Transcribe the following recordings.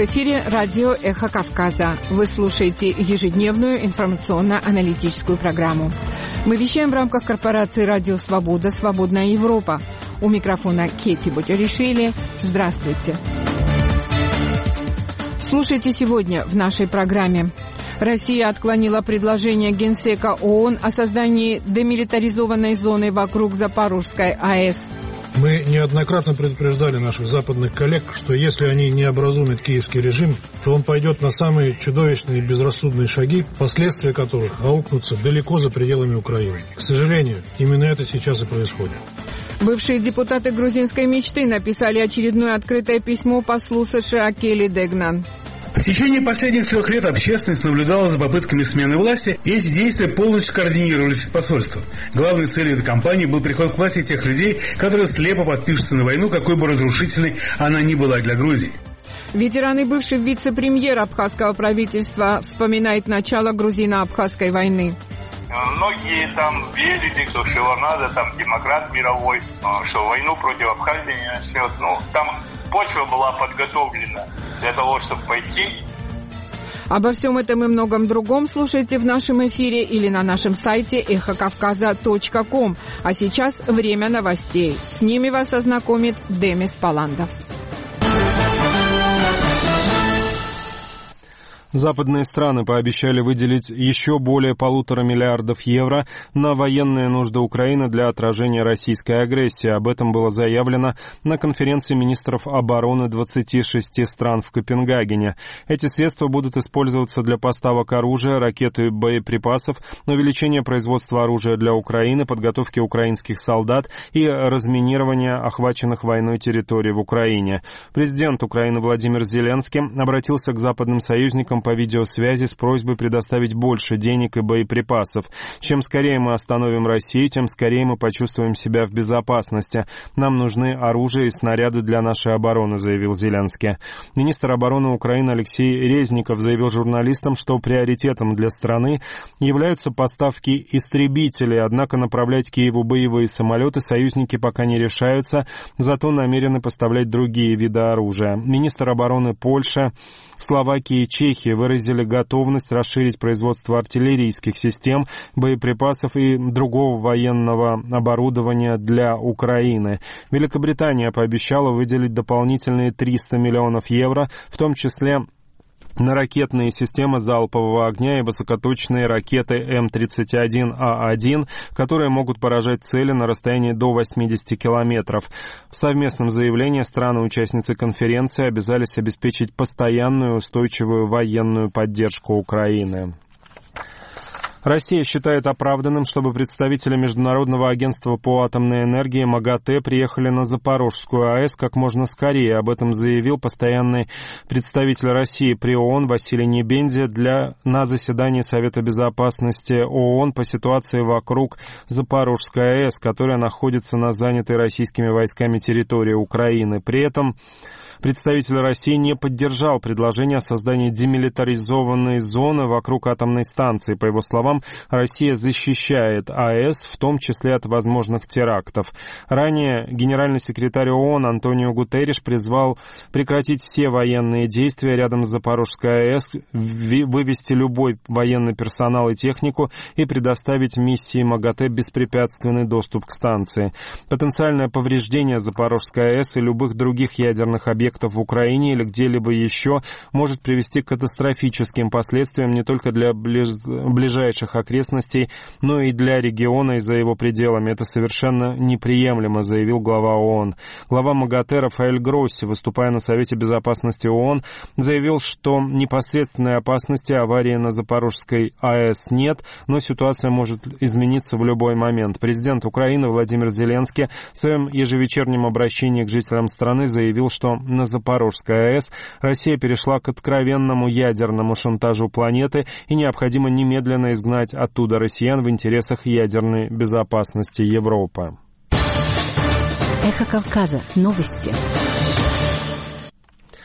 В эфире радио «Эхо Кавказа». Вы слушаете ежедневную информационно-аналитическую программу. Мы вещаем в рамках корпорации «Радио Свобода. Свободная Европа». У микрофона Кетти Боджаришвили. Здравствуйте. Слушайте сегодня в нашей программе. Россия отклонила предложение Генсека ООН о создании демилитаризованной зоны вокруг Запорожской АЭС. Мы неоднократно предупреждали наших западных коллег, что если они не образумят киевский режим, то он пойдет на самые чудовищные и безрассудные шаги, последствия которых аукнутся далеко за пределами Украины. К сожалению, именно это сейчас и происходит. Бывшие депутаты грузинской мечты написали очередное открытое письмо послу США Келли Дегнан. В течение последних 3 лет общественность наблюдала за попытками смены власти, и эти действия полностью координировались с посольством. Главной целью этой кампании был приход к власти тех людей, которые слепо подпишутся на войну, какой бы разрушительной она ни была для Грузии. Ветеран и бывший вице-премьер абхазского правительства вспоминает начало грузино-абхазской войны. Многие там верили, что всего надо, там демократ мировой, что войну против Абхазии не начнет. Там почва была подготовлена для того, чтобы пойти. Обо всем этом и многом другом слушайте в нашем эфире или на нашем сайте эхокавказа.ком. А сейчас время новостей. С ними вас ознакомит Демис Паландов. Западные страны пообещали выделить еще более 1,5 миллиарда евро на военные нужды Украины для отражения российской агрессии. Об этом было заявлено на конференции министров обороны 26 стран в Копенгагене. Эти средства будут использоваться для поставок оружия, ракет и боеприпасов, увеличения производства оружия для Украины, подготовки украинских солдат и разминирования охваченных войной территорий в Украине. Президент Украины Владимир Зеленский обратился к западным союзникам по видеосвязи с просьбой предоставить больше денег и боеприпасов. Чем скорее мы остановим Россию, тем скорее мы почувствуем себя в безопасности. Нам нужны оружие и снаряды для нашей обороны, заявил Зеленский. Министр обороны Украины Алексей Резников заявил журналистам, что приоритетом для страны являются поставки истребителей, однако направлять Киеву боевые самолеты союзники пока не решаются, зато намерены поставлять другие виды оружия. Министр обороны Польши, Словакии и Чехии выразили готовность расширить производство артиллерийских систем, боеприпасов и другого военного оборудования для Украины. Великобритания пообещала выделить дополнительные 300 миллионов евро, в том числе на ракетные системы залпового огня и высокоточные ракеты М-31А1, которые могут поражать цели на расстоянии до 80 километров. В совместном заявлении страны-участницы конференции обязались обеспечить постоянную устойчивую военную поддержку Украины. Россия считает оправданным, чтобы представители Международного агентства по атомной энергии МАГАТЭ приехали на Запорожскую АЭС как можно скорее. Об этом заявил постоянный представитель России при ООН Василий Небензя на заседании Совета безопасности ООН по ситуации вокруг Запорожской АЭС, которая находится на занятой российскими войсками территории Украины. При этом представитель России не поддержал предложение о создании демилитаризованной зоны вокруг атомной станции. По его словам, Россия защищает АЭС, в том числе от возможных терактов. Ранее генеральный секретарь ООН Антонио Гутерриш призвал прекратить все военные действия рядом с Запорожской АЭС, вывести любой военный персонал и технику и предоставить миссии МАГАТЭ беспрепятственный доступ к станции. Потенциальное повреждение Запорожской АЭС и любых других ядерных объектов в Украине или где-либо еще может привести к катастрофическим последствиям не только для ближайших окрестностей, но и для региона и за его пределами. Это совершенно неприемлемо, заявил глава ООН. Глава МАГАТЭ Рафаэль Гросси, выступая на Совете безопасности ООН, заявил, что непосредственной опасности аварии на Запорожской АЭС нет, но ситуация может измениться в любой момент. Президент Украины Владимир Зеленский в своем ежевечернем обращении к жителям страны заявил, что на Запорожской АЭС Россия перешла к откровенному ядерному шантажу планеты и необходимо немедленно изгнать оттуда россиян в интересах ядерной безопасности Европы. Эхо Кавказа. Новости.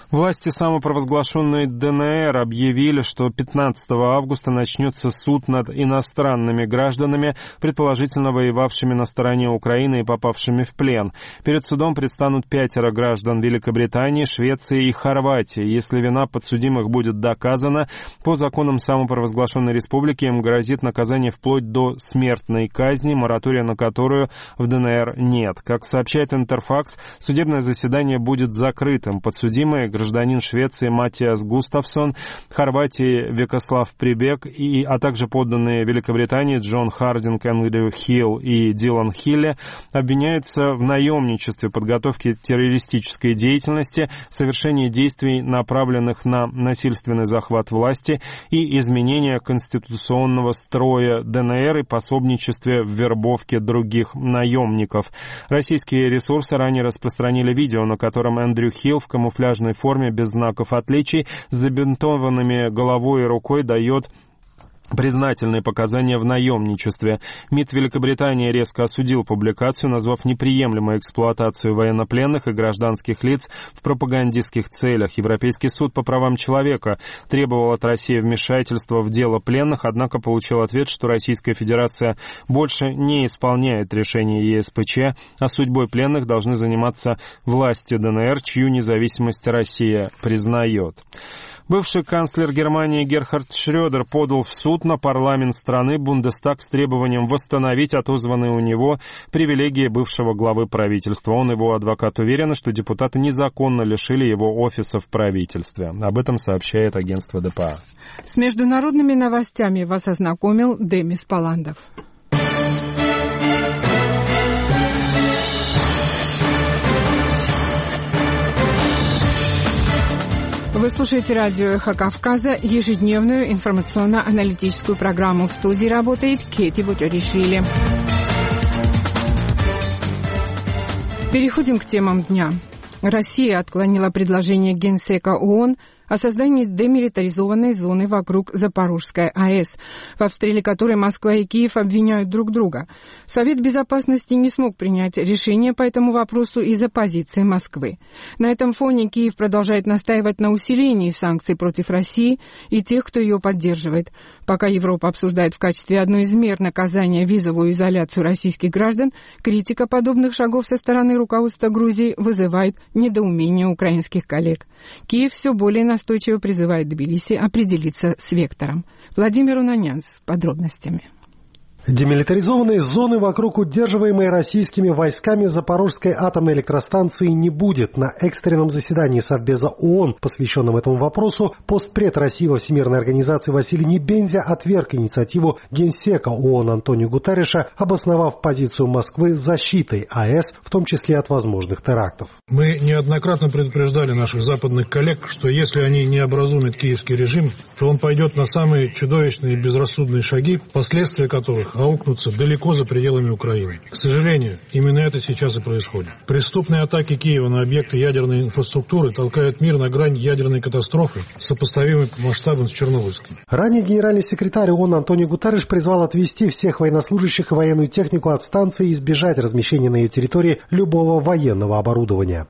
Власти самопровозглашенной ДНР объявили, что 15 августа начнется суд над иностранными гражданами, предположительно воевавшими на стороне Украины и попавшими в плен. Перед судом предстанут 5 граждан Великобритании, Швеции и Хорватии. Если вина подсудимых будет доказана, по законам самопровозглашенной республики им грозит наказание вплоть до смертной казни, моратория на которую в ДНР нет. Как сообщает Интерфакс, судебное заседание будет закрытым. Подсудимые — гражданин Швеции Матиас Густавсон, Хорватии Вячеслав Прибег, а также подданные Великобритании Джон Хардинг, Эндрю Хилл и Дилан Хилли, обвиняются в наемничестве, подготовке террористической деятельности, совершении действий, направленных на насильственный захват власти и изменение конституционного строя ДНР и пособничестве в вербовке других наемников. Российские ресурсы ранее распространили видео, на котором Эндрю Хилл в камуфляжной форме без знаков отличий с забинтованными головой и рукой дает признательные показания в наемничестве. МИД Великобритании резко осудил публикацию, назвав неприемлемой эксплуатацию военнопленных и гражданских лиц в пропагандистских целях. Европейский суд по правам человека требовал от России вмешательства в дело пленных, однако получил ответ, что Российская Федерация больше не исполняет решение ЕСПЧ, а судьбой пленных должны заниматься власти ДНР, чью независимость Россия признает. Бывший канцлер Германии Герхард Шрёдер подал в суд на парламент страны Бундестаг с требованием восстановить отозванные у него привилегии бывшего главы правительства. Он и его адвокат уверены, что депутаты незаконно лишили его офиса в правительстве. Об этом сообщает агентство ДПА. С международными новостями вас ознакомил Демис Паландов. Вы слушаете радио «Эхо Кавказа», ежедневную информационно-аналитическую программу. В студии работает Кети Бутеришвили. Переходим к темам дня. Россия отклонила предложение Генсека ООН о создании демилитаризованной зоны вокруг Запорожской АЭС, в обстреле которой Москва и Киев обвиняют друг друга. Совет Безопасности не смог принять решение по этому вопросу из-за позиции Москвы. На этом фоне Киев продолжает настаивать на усилении санкций против России и тех, кто ее поддерживает. Пока Европа обсуждает в качестве одной из мер наказания визовую изоляцию российских граждан, критика подобных шагов со стороны руководства Грузии вызывает недоумение украинских коллег. Киев все более настойчиво призывает Тбилиси определиться с вектором. Владимир Унанянц с подробностями. Демилитаризованной зоны вокруг удерживаемой российскими войсками Запорожской атомной электростанции не будет. На экстренном заседании Совбеза ООН, посвященном этому вопросу, постпред России во Всемирной организации Василий Небензя отверг инициативу Генсека ООН Антонио Гутерреша, обосновав позицию Москвы защитой АЭС, в том числе от возможных терактов. Мы неоднократно предупреждали наших западных коллег, что если они не образумят киевский режим, то он пойдет на самые чудовищные и безрассудные шаги, последствия которых аукнутся далеко за пределами Украины. К сожалению, именно это сейчас и происходит. Преступные атаки Киева на объекты ядерной инфраструктуры толкают мир на грань ядерной катастрофы, сопоставимой по масштабам с Чернобыльской. Ранее генеральный секретарь ООН Антонио Гутерреш призвал отвести всех военнослужащих и военную технику от станции и избежать размещения на ее территории любого военного оборудования.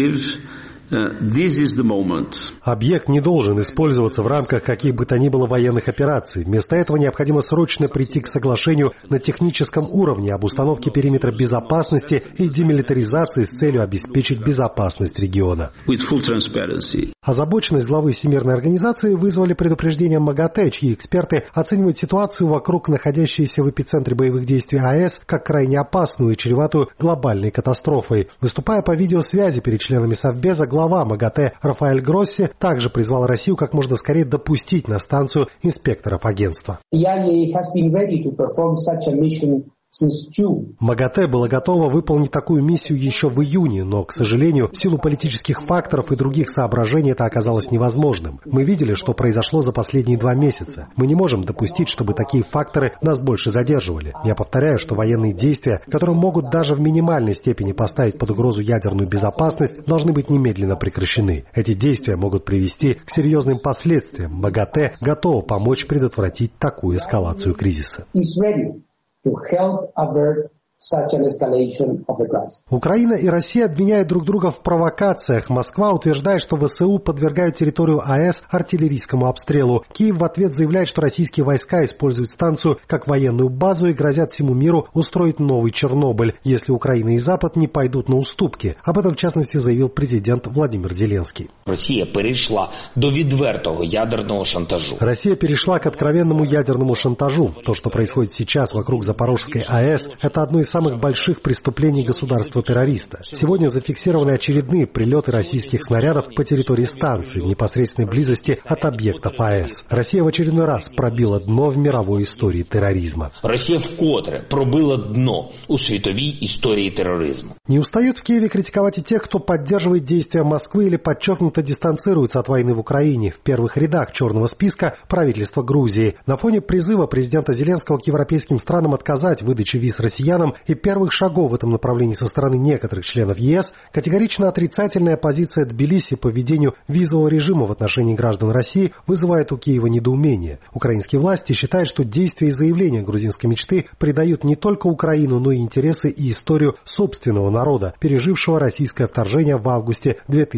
Объект не должен использоваться в рамках каких бы то ни было военных операций. Вместо этого необходимо срочно прийти к соглашению на техническом уровне об установке периметра безопасности и демилитаризации с целью обеспечить безопасность региона. Озабоченность главы Всемирной организации вызвали предупреждение МАГАТЭ, чьи эксперты оценивают ситуацию вокруг находящейся в эпицентре боевых действий АЭС как крайне опасную и чреватую глобальной катастрофой. Выступая по видеосвязи перед членами Совбеза, глава МАГАТЭ Рафаэль Гросси также призвал Россию как можно скорее допустить на станцию инспекторов агентства. МАГАТЭ было готово выполнить такую миссию еще в июне, но, к сожалению, в силу политических факторов и других соображений это оказалось невозможным. Мы видели, что произошло за последние 2 месяца. Мы не можем допустить, чтобы такие факторы нас больше задерживали. Я повторяю, что военные действия, которые могут даже в минимальной степени поставить под угрозу ядерную безопасность, должны быть немедленно прекращены. Эти действия могут привести к серьезным последствиям. МАГАТЭ готово помочь предотвратить такую эскалацию кризиса. Украина и Россия обвиняют друг друга в провокациях. Москва утверждает, что ВСУ подвергают территорию АЭС артиллерийскому обстрелу. Киев в ответ заявляет, что российские войска используют станцию как военную базу и грозят всему миру устроить новый Чернобыль, если Украина и Запад не пойдут на уступки. Об этом, в частности, заявил президент Владимир Зеленский. Россия перешла до відвертого ядерного шантажу. Россия перешла к откровенному ядерному шантажу. То, что происходит сейчас вокруг Запорожской АЭС, это одно из самых больших преступлений государства-террориста. Сегодня зафиксированы очередные прилеты российских снарядов по территории станции в непосредственной близости от объектов АЭС. Россия в очередной раз пробила дно в мировой истории терроризма. Россия вкотре пробила дно у світовій истории терроризма. Не устают в Киеве критиковать и тех, кто поддерживает действия Москвы или подчеркнуто дистанцируется от войны в Украине. В первых рядах черного списка правительство Грузии. На фоне призыва президента Зеленского к европейским странам отказать в выдаче виз россиянам и первых шагов в этом направлении со стороны некоторых членов ЕС, категорично отрицательная позиция Тбилиси по введению визового режима в отношении граждан России вызывает у Киева недоумение. Украинские власти считают, что действия и заявления грузинской мечты предают не только Украину, но и интересы и историю собственного народа, пережившего российское вторжение в августе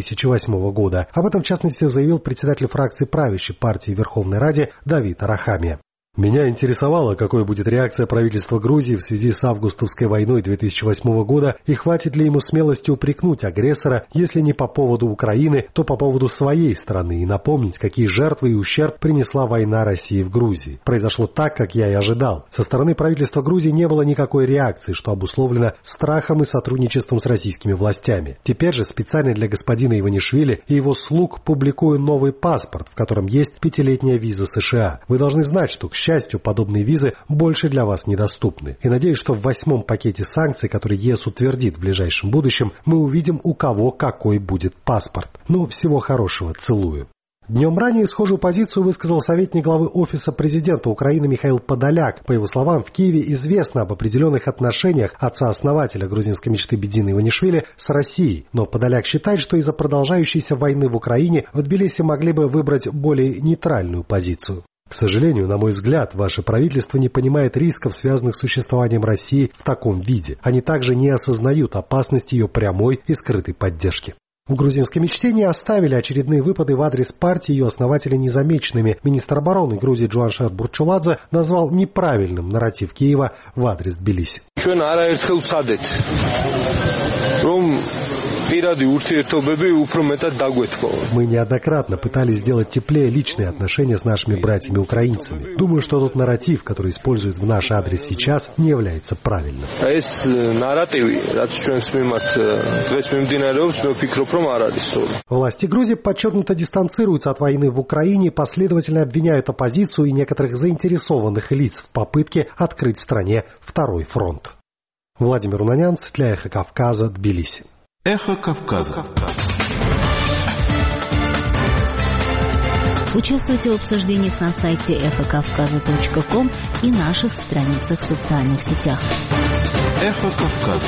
2008 года. Об этом, в частности, заявил председатель фракции правящей партии в Верховной Раде Давид Арахамия. Меня интересовало, какой будет реакция правительства Грузии в связи с августовской войной 2008 года и хватит ли ему смелости упрекнуть агрессора, если не по поводу Украины, то по поводу своей страны и напомнить, какие жертвы и ущерб принесла война России в Грузии. Произошло так, как я и ожидал. Со стороны правительства Грузии не было никакой реакции, что обусловлено страхом и сотрудничеством с российскими властями. Теперь же специально для господина Иванишвили и его слуг публикую новый паспорт, в котором есть 5-летняя виза США. Вы должны знать, что, к счастью, подобные визы больше для вас недоступны. И надеюсь, что в 8-м пакете санкций, который ЕС утвердит в ближайшем будущем, мы увидим, у кого какой будет паспорт. Ну, всего хорошего. Целую. Днем ранее схожую позицию высказал советник главы Офиса президента Украины Михаил Подоляк. По его словам, в Киеве известно об определенных отношениях отца-основателя грузинской мечты Бедина Иванишвили с Россией. Но Подоляк считает, что из-за продолжающейся войны в Украине в Тбилиси могли бы выбрать более нейтральную позицию. К сожалению, на мой взгляд, ваше правительство не понимает рисков, связанных с существованием России в таком виде. Они также не осознают опасности ее прямой и скрытой поддержки. В грузинской мечте не оставили очередные выпады в адрес партии ее основателя незамеченными. Министр обороны Грузии Джуаншер Бурчуладзе назвал неправильным нарратив Киева в адрес Тбилиси. Мы неоднократно пытались сделать теплее личные отношения с нашими братьями-украинцами. Думаю, что тот нарратив, который используют в наш адрес сейчас, не является правильным. Власти Грузии подчеркнуто дистанцируются от войны в Украине и последовательно обвиняют оппозицию и некоторых заинтересованных лиц в попытке открыть в стране второй фронт. Владимир Унанянц для Эхо Кавказа, Тбилиси. Эхо Кавказа. Участвуйте в обсуждениях на сайте эхокавказа.ком и наших страницах в социальных сетях. Эхо Кавказа.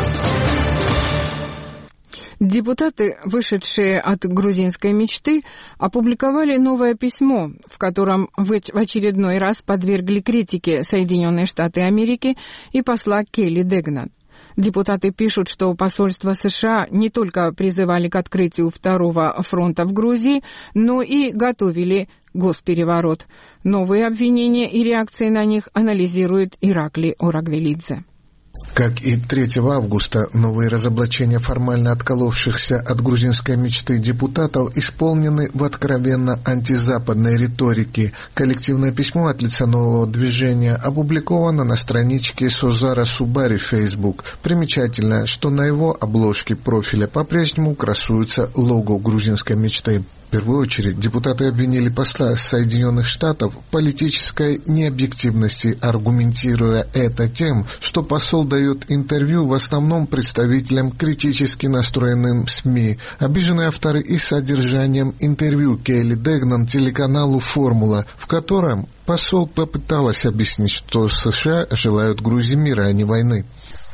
Депутаты, вышедшие от грузинской мечты, опубликовали новое письмо, в котором в очередной раз подвергли критике Соединенные Штаты Америки и посла Келли Дегнан. Депутаты пишут, что посольство США не только призывали к открытию второго фронта в Грузии, но и готовили госпереворот. Новые обвинения и реакции на них анализирует Иракли Орагвелидзе. Как и 3 августа, новые разоблачения формально отколовшихся от грузинской мечты депутатов исполнены в откровенно антизападной риторике. Коллективное письмо от лица нового движения опубликовано на страничке Созара Субари в Facebook. Примечательно, что на его обложке профиля по-прежнему красуется лого грузинской мечты. В первую очередь депутаты обвинили посла Соединенных Штатов в политической необъективности, аргументируя это тем, что посол дает интервью в основном представителям критически настроенным СМИ. Обиженные авторы и содержанием интервью Келли Дегнан телеканалу «Формула», в котором посол попыталась объяснить, что США желают Грузии мира, а не войны.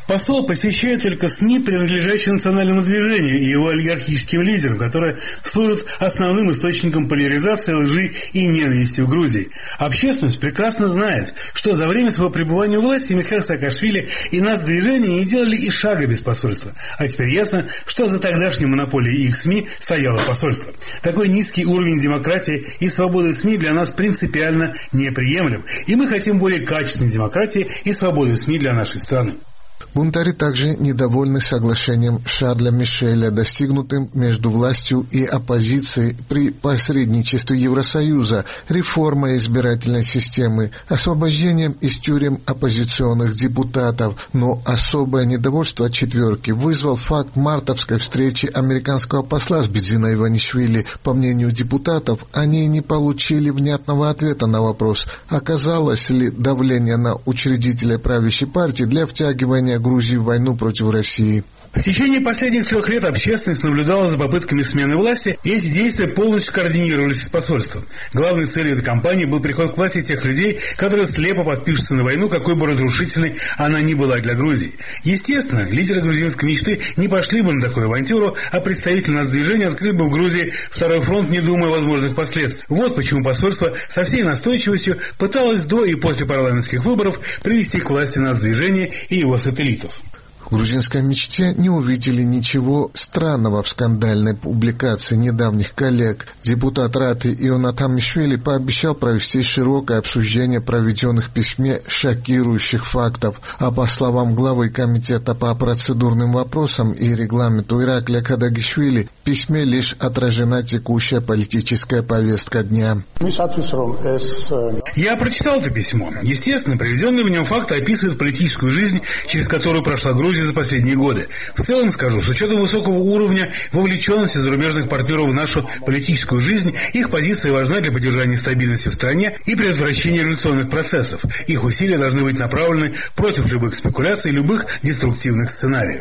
Посол посещает только СМИ, принадлежащие национальному движению и его олигархическим лидерам, которые служат основным источником поляризации, лжи и ненависти в Грузии. Общественность прекрасно знает, что за время своего пребывания у власти Михаил Саакашвили и нацдвижение не делали и шага без посольства. А теперь ясно, что за тогдашней монополией их СМИ стояло посольство. Такой низкий уровень демократии и свободы СМИ для нас принципиально неприемлем. И мы хотим более качественной демократии и свободы СМИ для нашей страны. Бунтари также недовольны соглашением Шарля Мишеля, достигнутым между властью и оппозицией при посредничестве Евросоюза, реформой избирательной системы, освобождением из тюрем оппозиционных депутатов. Но особое недовольство четверки вызвал факт мартовской встречи американского посла с Бидзиной Иванишвили. По мнению депутатов, они не получили внятного ответа на вопрос, оказалось ли давление на учредителя правящей партии для втягивания Грузии в войну против России. В течение последних 3 лет общественность наблюдала за попытками смены власти, и эти действия полностью координировались с посольством. Главной целью этой кампании был приход к власти тех людей, которые слепо подпишутся на войну, какой бы разрушительной она ни была для Грузии. Естественно, лидеры грузинской мечты не пошли бы на такую авантюру, а представители нацдвижения открыли бы в Грузии второй фронт, не думая о возможных последствиях. Вот почему посольство со всей настойчивостью пыталось до и после парламентских выборов привести к власти нацдвижение и его сателлитов. В грузинской мечте не увидели ничего странного в скандальной публикации недавних коллег. Депутат Раты Ионатан Мишвили пообещал провести широкое обсуждение проведенных в письме шокирующих фактов. А по словам главы комитета по процедурным вопросам и регламенту Ираклия Кадагишвили, в письме лишь отражена текущая политическая повестка дня. Я прочитал это письмо. Естественно, приведенные в нем факты описывают политическую жизнь, через которую прошла Грузия за последние годы. В целом скажу, с учетом высокого уровня вовлеченности зарубежных партнеров в нашу политическую жизнь, их позиция важна для поддержания стабильности в стране и предотвращения революционных процессов. Их усилия должны быть направлены против любых спекуляций, любых деструктивных сценариев.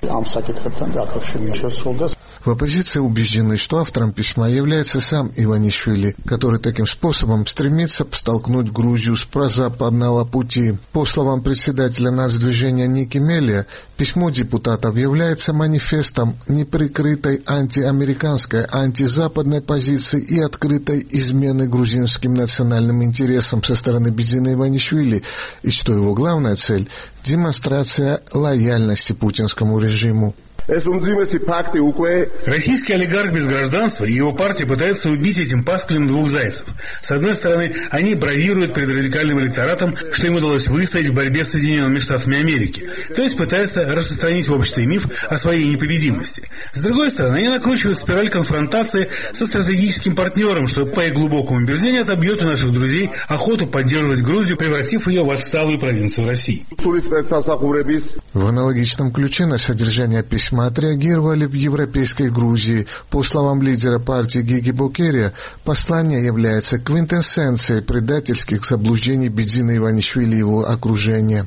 В оппозиции убеждены, что автором письма является сам Иванишвили, который таким способом стремится столкнуть Грузию с прозападного пути. По словам председателя нацдвижения Ники Мелия, письмо депутатов является манифестом неприкрытой антиамериканской, антизападной позиции и открытой измены грузинским национальным интересам со стороны Бидзины Иванишвили, и что его главная цель – демонстрация лояльности путинскому режиму. Российский олигарх без гражданства и его партия пытаются убить этим пасквилем 2 зайцев. С одной стороны, они бравируют перед радикальным электоратом, что им удалось выстоять в борьбе с Соединенными Штатами Америки, то есть пытаются распространить в обществе миф о своей непобедимости. С другой стороны, они накручивают спираль конфронтации со стратегическим партнером, что, по их глубокому убеждению, отобьет у наших друзей охоту поддерживать Грузию, превратив ее в отсталую провинцию России. В аналогичном ключе на содержание письма отреагировали в европейской Грузии. По словам лидера партии Гиги Бокерия, послание является квинтэссенцией предательских заблуждений Бидзины Иванишвили и его окружения.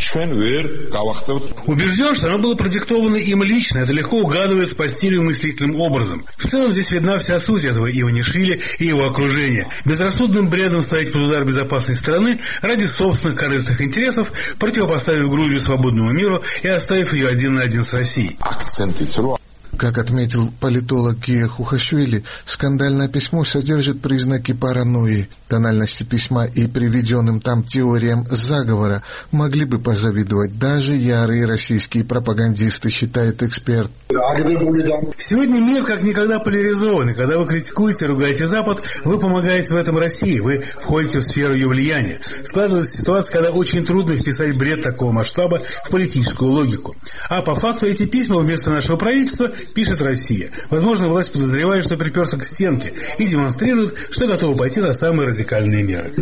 Убежден, что оно было продиктовано им лично, это легко угадывается по стилю и мыслительным образом. В целом здесь видна вся суть этого Иванишвили и его окружения. Безрассудным бредом ставить под удар безопасной страны ради собственных корыстных интересов, противопоставив Грузию свободному миру и оставив ее 1 на 1 с Россией. Как отметил политолог Гия Хухашвили, скандальное письмо содержит признаки паранойи. Тональности письма и приведенным там теориям заговора могли бы позавидовать даже ярые российские пропагандисты, считает эксперт. Сегодня мир как никогда поляризован, и когда вы критикуете, ругаете Запад, вы помогаете в этом России, вы входите в сферу ее влияния. Складывается ситуация, когда очень трудно вписать бред такого масштаба в политическую логику. А по факту эти письма вместо нашего правительства пишет Россия. Возможно, власть подозревает, что приперся к стенке и демонстрирует, что готова пойти на самые радикальные меры.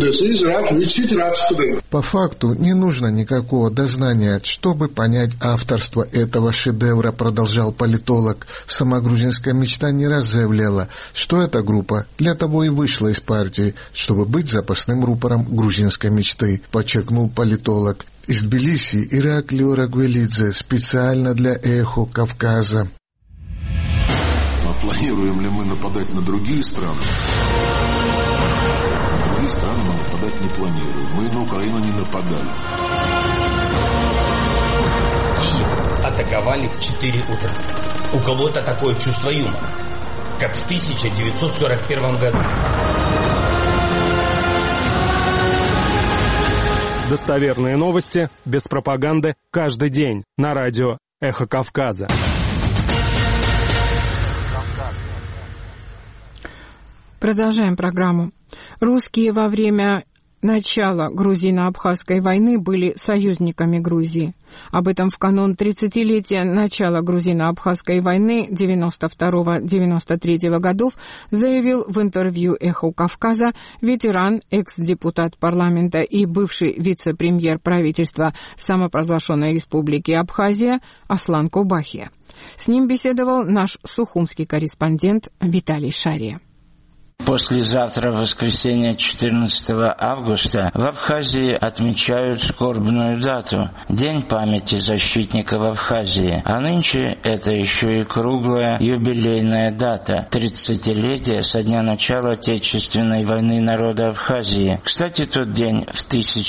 По факту не нужно никакого дознания, чтобы понять авторство этого шедевра, продолжал политолог. Сама грузинская мечта не раз заявляла, что эта группа для того и вышла из партии, чтобы быть запасным рупором грузинской мечты, подчеркнул политолог. Из Тбилиси Ираклио Рагвелидзе специально для «Эхо Кавказа». Планируем ли мы нападать на другие страны? На другие страны мы нападать не планируем. Мы на Украину не нападали. торговали в 4 утра. У кого-то такое чувство юмора, как в 1941 году. Достоверные новости, без пропаганды, каждый день на радио «Эхо Кавказа». Продолжаем программу. Русские во время начала грузино-абхазской войны были союзниками Грузии. Об этом в канун 30-летия начала грузино-абхазской войны 92-93 годов заявил в интервью «Эхо Кавказа» ветеран, экс-депутат парламента и бывший вице-премьер правительства самопровозглашенной республики Абхазия Аслан Кобахия. С ним беседовал наш сухумский корреспондент Виталий Шария. Послезавтра, в воскресенье 14 августа, в Абхазии отмечают скорбную дату – День памяти защитников Абхазии. А нынче это еще и круглая юбилейная дата – 30-летие со дня начала Отечественной войны народа Абхазии. Кстати, тот день в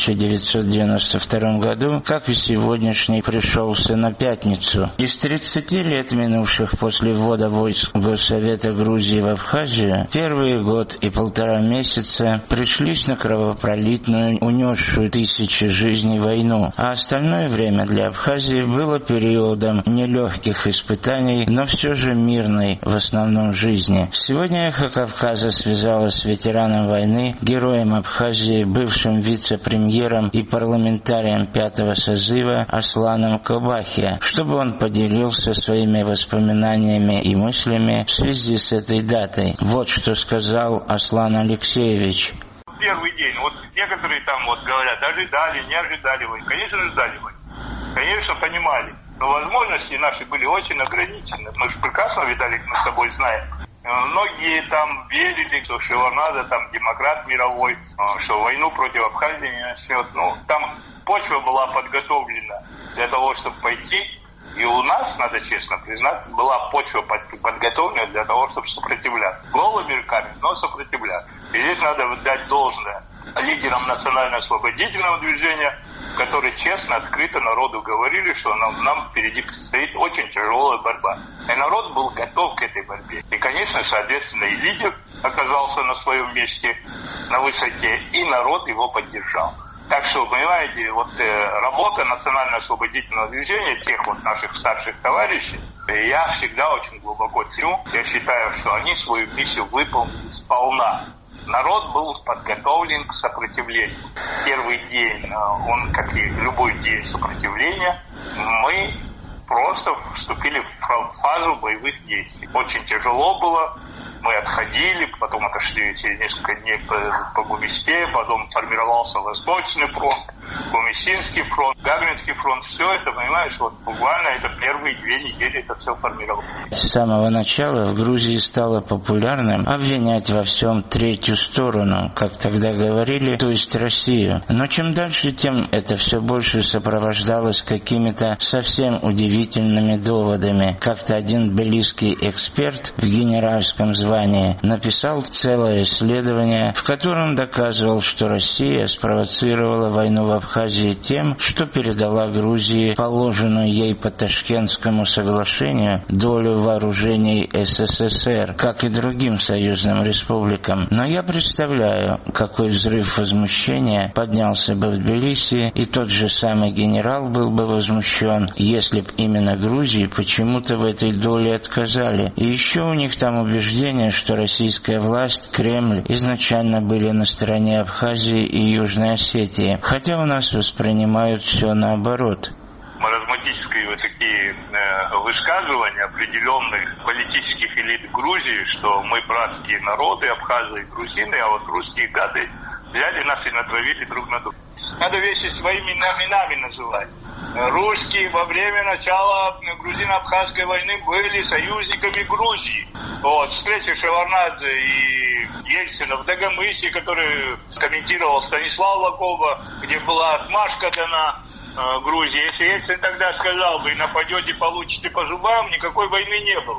1992 году, как и сегодняшний, пришелся на пятницу. Из 30 лет, минувших после ввода войск Госсовета Грузии в Абхазию, первые год и 1,5 месяца пришлись на кровопролитную, унесшую тысячи жизней войну, а остальное время для Абхазии было периодом нелегких испытаний, но все же мирной в основном жизни. Сегодня «Эхо Кавказа» связалось с ветераном войны, героем Абхазии, бывшим вице-премьером и парламентарием 5-го созыва Асланом Кобахия, чтобы он поделился своими воспоминаниями и мыслями в связи с этой датой. Вот что сказал Аслан Алексеевич. Первый день, вот некоторые там вот говорят, ожидали, не ожидали войны. Конечно, ожидали войны. Конечно, понимали. Но возможности наши были очень ограничены. Мы же прекрасно, Виталик, мы с тобой знаем. Многие там верили, что Шеварнадзе, там демократ мировой, что войну против Абхазии не начнет. Ну, там почва была подготовлена для того, чтобы пойти. И у нас, надо честно признать, была почва подготовлена для того, чтобы сопротивляться. Голыми руками, но сопротивляться. И здесь надо дать должное лидерам национально-освободительного движения, которые честно, открыто народу говорили, что нам впереди предстоит очень тяжелая борьба. И народ был готов к этой борьбе. И, конечно, соответственно, и лидер оказался на своем месте, на высоте, и народ его поддержал. Так что, понимаете, вот работа национально-освободительного движения, тех вот наших старших товарищей, я всегда очень глубоко ценю. Я считаю, что они свою миссию выполнили сполна. Народ был подготовлен к сопротивлению. Первый день, он, как и любой день сопротивления, мы просто вступили в фазу боевых действий. Очень тяжело было. Мы отходили, потом отошли через несколько дней по Гумисте, потом формировался Восточный фронт, Гумисинский фронт, Гагринский фронт. Все это, понимаешь, вот буквально это первые 2 недели это все формировалось. С самого начала в Грузии стало популярным обвинять во всем третью сторону, как тогда говорили, то есть Россию. Но чем дальше, тем это все больше сопровождалось какими-то совсем удивительными доводами. Как-то один тбилисский эксперт в генеральском звании написал целое исследование, в котором доказывал, что Россия спровоцировала войну в Абхазии тем, что передала Грузии положенную ей по Ташкентскому соглашению долю вооружений СССР, как и другим союзным республикам. Но я представляю, какой взрыв возмущения поднялся бы в Тбилиси, и тот же самый генерал был бы возмущен, если б именно Грузии почему-то в этой доле отказали. И еще у них там убеждение, что российская власть, Кремль изначально были на стороне Абхазии и Южной Осетии, хотя у нас воспринимают все наоборот. Маразматические вот такие высказывания определенных политических элит Грузии, что мы братские народы, абхазы и грузины, а вот русские гады взяли нас и натравили друг на друга. Надо вещи своими именами называть. Русские во время начала грузино-абхазской войны были союзниками Грузии. Вот, встреча Шеварнадзе и Ельцина в Дагомысе, который комментировал Станислав Лакова, где была отмашка дана Грузии. Если Ельцин тогда сказал бы, нападете, получите по зубам, никакой войны не было.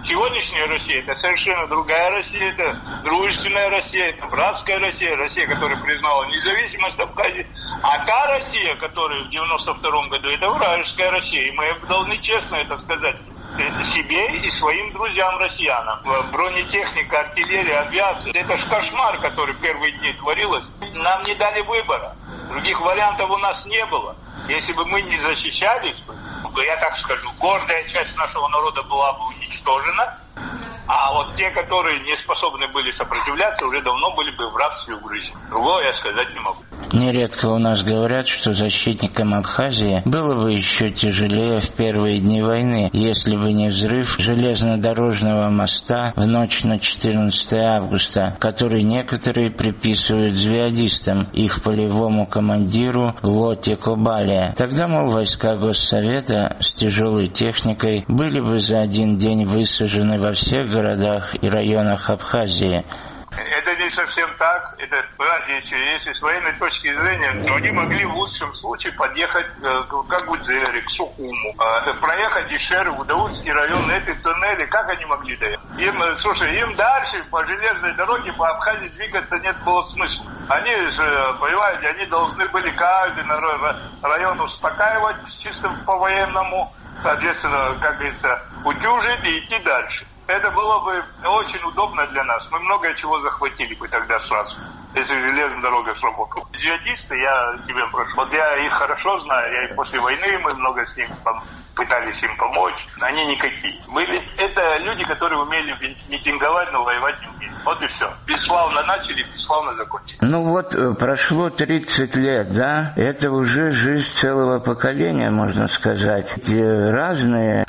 Сегодняшняя Россия – это совершенно другая Россия, это дружественная Россия, это братская Россия, Россия, которая признала независимость Абхазии. А та Россия, которая в 92-м году, это вражеская Россия. И мы должны честно это сказать себе и своим друзьям-россиянам. Бронетехника, артиллерия, авиация – это ж кошмар, который первые дни творилось. Нам не дали выбора. Других вариантов у нас не было. Если бы мы не защищались, я так скажу, гордая часть нашего народа была бы уничтожена, а вот те, которые не способны были сопротивляться, уже давно были бы в рабстве угрызены. Другого я сказать не могу. Нередко у нас говорят, что защитникам Абхазии было бы еще тяжелее в первые дни войны, если бы не взрыв железнодорожного моста в ночь на 14 августа, который некоторые приписывают джихадистам, их полевому командиру Лоте Кобале. Тогда, мол, войска Госсовета с тяжелой техникой были бы за один день высажены во всех городах и районах Абхазии. Это не совсем так. Это, если с военной точки зрения, то они могли в лучшем случае подъехать к Агудзере, к Сухуму, проехать Ишер, в Удаутский район, эти туннели, как они могли доехать? Им дальше по железной дороге по Абхазии двигаться нет было смысла. Они же, понимаете, они должны были каждый район успокаивать чисто по-военному, соответственно, как говорится, утюжить и идти дальше. Это было бы очень удобно для нас. Мы много чего захватили бы тогда сразу, если железная дорога сработала. Джихадисты, я тебе прошу, вот я их хорошо знаю, я и после войны мы много с ними пытались им помочь. Они никакие. Это люди, которые умели митинговать, но воевать не умели. Вот и все. Бесславно начали, бесславно закончили. Ну вот, прошло 30 лет, да? Это уже жизнь целого поколения, можно сказать. Разные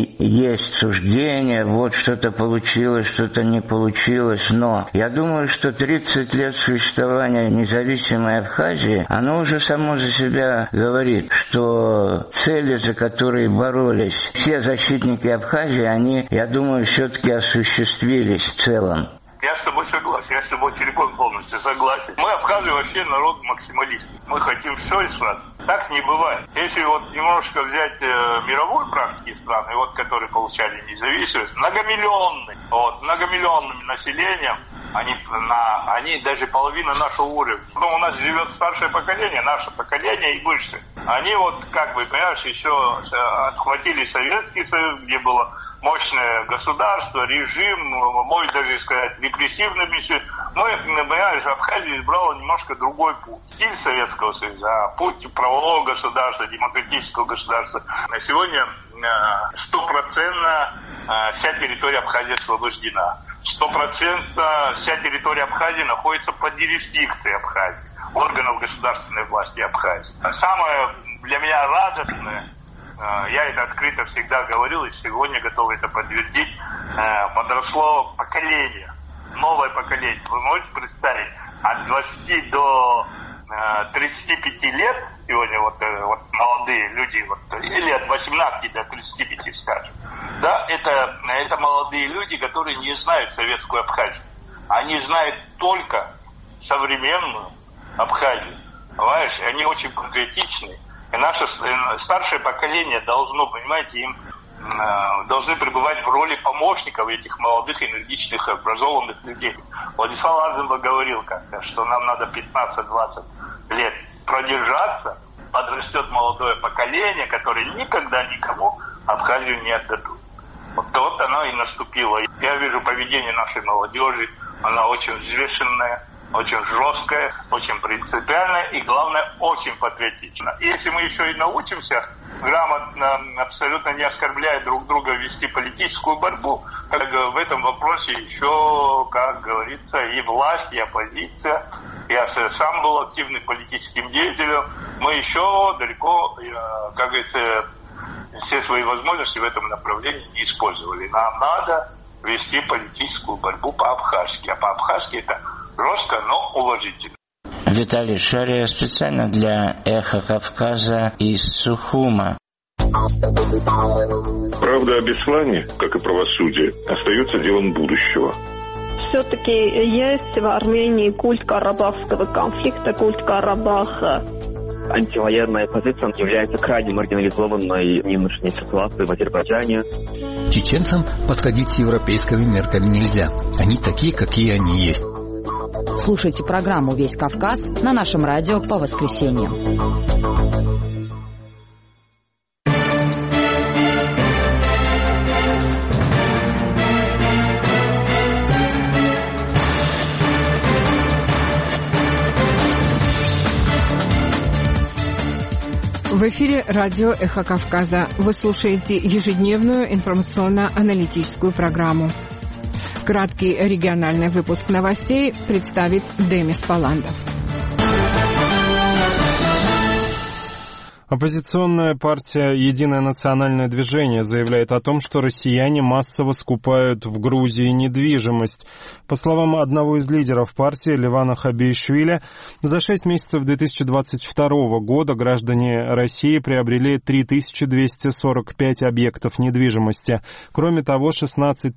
есть суждения, вот что-то получилось, что-то не получилось, но я думаю, что 30 лет существования независимой Абхазии, оно уже само за себя говорит, что цели, за которые боролись все защитники Абхазии, они, я думаю, все-таки осуществились в целом. Я с тобой согласен, я с тобой целиком полностью согласен. Мы, абхазы, вообще народ максималист. Мы хотим все и сразу. Так не бывает. Если вот немножко взять мировую практику страны, вот, которые получали независимость, многомиллионным населением, они даже половина нашего уровня. Потом у нас живет старшее поколение, наше поколение и выше. Они вот, как бы, понимаешь, еще отхватили Советский Союз, где было мощное государство, режим, можно даже сказать, репрессивный миссию. Понимаешь, Абхазия избрала немножко другой путь. Стиль Советского Союза, а путь правового государства, демократического государства. На сегодня 100% вся территория Абхазии освобождена. 100% вся территория Абхазии находится под юрисдикцией Абхазии, органов государственной власти Абхазии. Самое для меня радостное, я это открыто всегда говорил и сегодня готов это подтвердить, подросло поколение, новое поколение. Вы можете представить, от 20 до 35 лет сегодня вот молодые люди, или от 18 до 35, скажем. Да, это молодые люди, которые не знают советскую Абхазию. Они знают только современную Абхазию. Понимаешь, они очень патриотичны. И наше старшее поколение должно, понимаете, им должны пребывать в роли помощников этих молодых, энергичных, образованных людей. Владислав Азимов говорил как-то, что нам надо 15-20 лет продержаться, подрастет молодое поколение, которое никогда никому Абхазию не отдадут. Вот оно и наступило. Я вижу поведение нашей молодежи, она очень взвешенная, очень жесткая, очень принципиальная и, главное, очень патриотична. Если мы еще и научимся грамотно, абсолютно не оскорбляя друг друга, вести политическую борьбу, как в этом вопросе еще, как говорится, и власть, и оппозиция. Я сам был активным политическим деятелем. Мы еще далеко, как говорится, все свои возможности в этом направлении не использовали. Нам надо вести политическую борьбу по-абхазски. А по-абхазски это жестко, но уважительно. Виталий Шария специально для «Эхо Кавказа» из Сухума. Правда о Беслане, как и правосудие, остается делом будущего. Все-таки есть в Армении культ карабахского конфликта, культ Карабаха. антивоенная позиция является крайне маргинализованной в нынешней ситуации в Азербайджане. Чеченцам подходить с европейскими мерками нельзя. Они такие, какие они есть. Слушайте программу «Весь Кавказ» на нашем радио по воскресеньям. В эфире радио «Эхо Кавказа». Вы слушаете ежедневную информационно-аналитическую программу. Краткий региональный выпуск новостей представит Демис Паландов. Оппозиционная партия «Единое национальное движение» заявляет о том, что россияне массово скупают в Грузии недвижимость. По словам одного из лидеров партии, Левана Хабиишвили, за 6 месяцев 2022 года граждане России приобрели 3245 объектов недвижимости. Кроме того, 16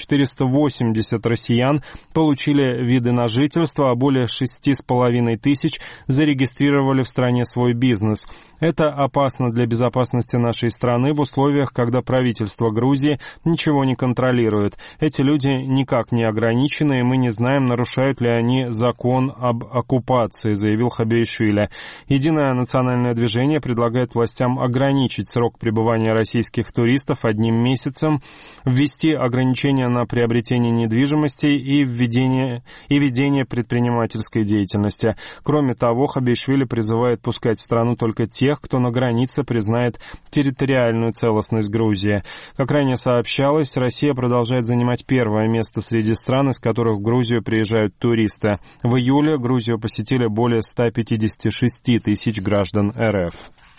480 россиян получили виды на жительство, а более 6,5 тысяч зарегистрировали в стране свой бизнес. Это опасно для безопасности нашей страны в условиях, когда правительство Грузии ничего не контролирует. Эти люди никак не ограничены, и мы не знаем, нарушают ли они закон об оккупации, заявил Хабиишвили. Единое национальное движение предлагает властям ограничить срок пребывания российских туристов 1 месяцем, ввести ограничения на приобретение недвижимости и ведение предпринимательской деятельности. Кроме того, Хабиишвили призывает пускать в страну только тех, кто на границе признает территориальную целостность Грузии. Как ранее сообщалось, Россия продолжает занимать первое место среди стран, из которых в Грузию приезжают туристы. В июле Грузию посетили более 156 тысяч граждан РФ.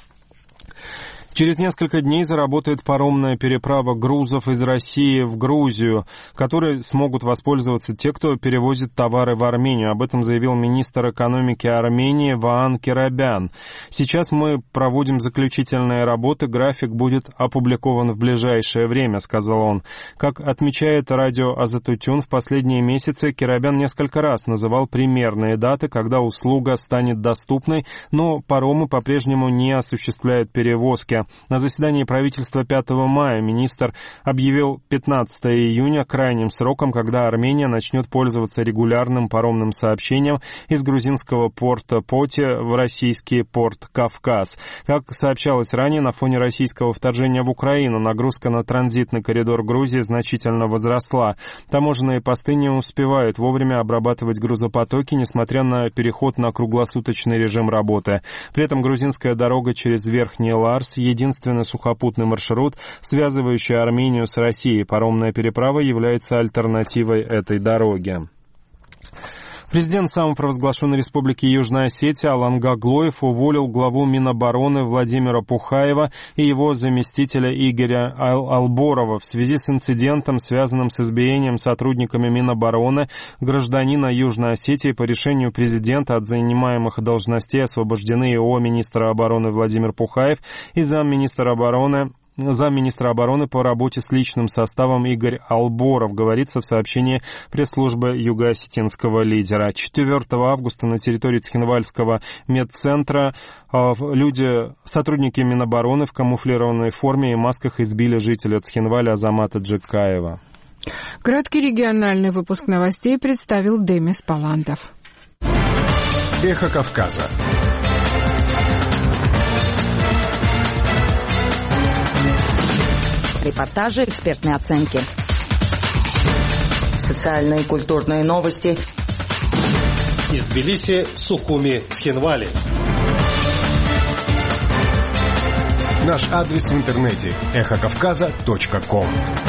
Через несколько дней заработает паромная переправа грузов из России в Грузию, которой смогут воспользоваться те, кто перевозит товары в Армению. Об этом заявил министр экономики Армении Ваан Керабян. Сейчас мы проводим заключительные работы, график будет опубликован в ближайшее время, сказал он. Как отмечает радио Азатутюн, в последние месяцы Керабян несколько раз называл примерные даты, когда услуга станет доступной, но паромы по-прежнему не осуществляют перевозки. На заседании правительства 5 мая министр объявил 15 июня крайним сроком, когда Армения начнет пользоваться регулярным паромным сообщением из грузинского порта Поти в российский порт Кавказ. Как сообщалось ранее, на фоне российского вторжения в Украину нагрузка на транзитный коридор Грузии значительно возросла. Таможенные посты не успевают вовремя обрабатывать грузопотоки, несмотря на переход на круглосуточный режим работы. При этом грузинская дорога через Верхний Ларс — единственный сухопутный маршрут, связывающий Армению с Россией. Паромная переправа является альтернативой этой дороге. Президент самопровозглашенной Республики Южная Осетия Алан Гаглоев уволил главу Минобороны Владимира Пухаева и его заместителя Игоря Алборова в связи с инцидентом, связанным с избиением сотрудниками Минобороны гражданина Южной Осетии. По решению президента от занимаемых должностей освобождены ИО министра обороны Владимир Пухаев и замминистра обороны по работе с личным составом Игорь Алборов, говорится в сообщении пресс-службы юго-осетинского лидера. 4 августа на территории Цхинвальского медцентра сотрудники Минобороны в камуфлированной форме и масках избили жителя Цхинваля Азамата Джекаева. Краткий региональный выпуск новостей представил Демис Паландов. Эхо Кавказа. Репортажи, экспертные оценки. Социальные и культурные новости. Из Тбилиси, Сухуми, Цхинвали. Наш адрес в интернете эхокавказа.ком.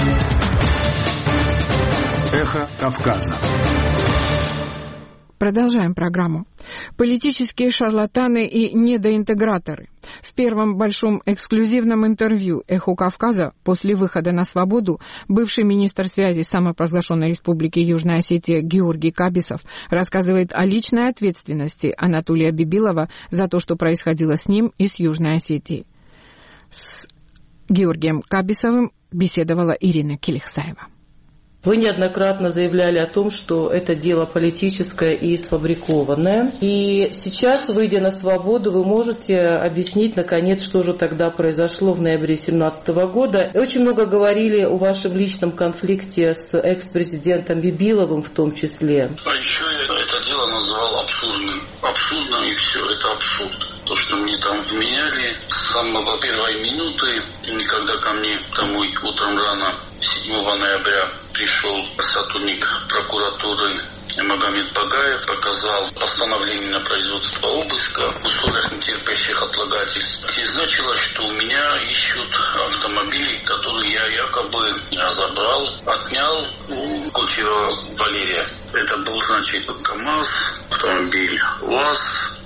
Эхо Кавказа. Продолжаем программу. Политические шарлатаны и недоинтеграторы. В первом большом эксклюзивном интервью «Эхо Кавказа» после выхода на свободу бывший министр связи самопровозглашенной Республики Южная Осетия Георгий Кабисов рассказывает о личной ответственности Анатолия Бибилова за то, что происходило с ним и с Южной Осетией. С Георгием Кабисовым беседовала Ирина Келихсаева. Вы неоднократно заявляли о том, что это дело политическое и сфабрикованное. И сейчас, выйдя на свободу, вы можете объяснить, наконец, что же тогда произошло в ноябре 2017 года. Очень много говорили о вашем личном конфликте с экс-президентом Бибиловым в том числе. А еще я это дело назвал абсурдным. Абсурдно, и все, это абсурд. То, что мне там вменяли с самого первой минуты, когда ко мне домой утром рано 7 ноября пришел сотрудник прокуратуры Магомед Багаев, показал постановление на производство обыска в условиях нетерпящих отлагательств. И значилось, что у меня ищут автомобили, которые я якобы забрал, отнял у Кучерова Валерия. Это был, значит, КамАЗ, автомобиль УАЗ,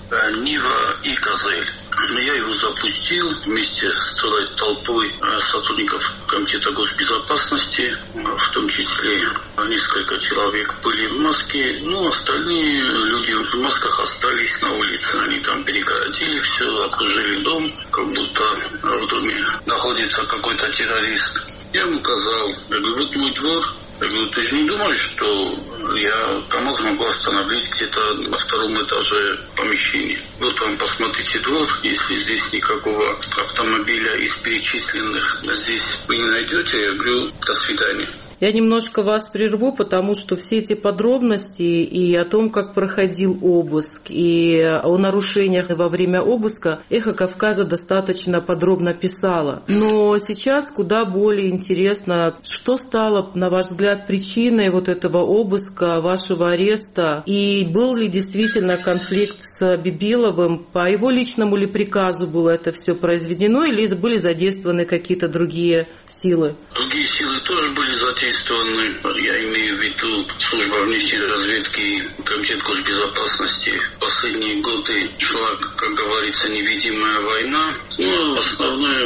Нива и Газель. Я его запустил вместе с целой толпой сотрудников Комитета госбезопасности, в том числе несколько человек были в маске, но остальные люди в масках остались на улице. Они там перегородили все, окружили дом, как будто в доме находится какой-то террорист. Я ему сказал, я говорю, вот мой двор. Я говорю, ты же не думаешь, что я КамАЗ могу остановить где-то на втором этаже помещения? Вот вам посмотрите двор, если здесь никакого автомобиля из перечисленных здесь вы не найдете, я говорю, до свидания. Я немножко вас прерву, потому что все эти подробности и о том, как проходил обыск, и о нарушениях во время обыска «Эхо Кавказа» достаточно подробно писала. Но сейчас куда более интересно, что стало, на ваш взгляд, причиной вот этого обыска, вашего ареста, и был ли действительно конфликт с Бибиловым, по его личному ли приказу было это все произведено, или были задействованы какие-то другие силы? Другие силы тоже были задействованы. Я имею в виду служба внешней разведки, Комитет госбезопасности. Последние годы шла, как говорится, невидимая война. Но основное,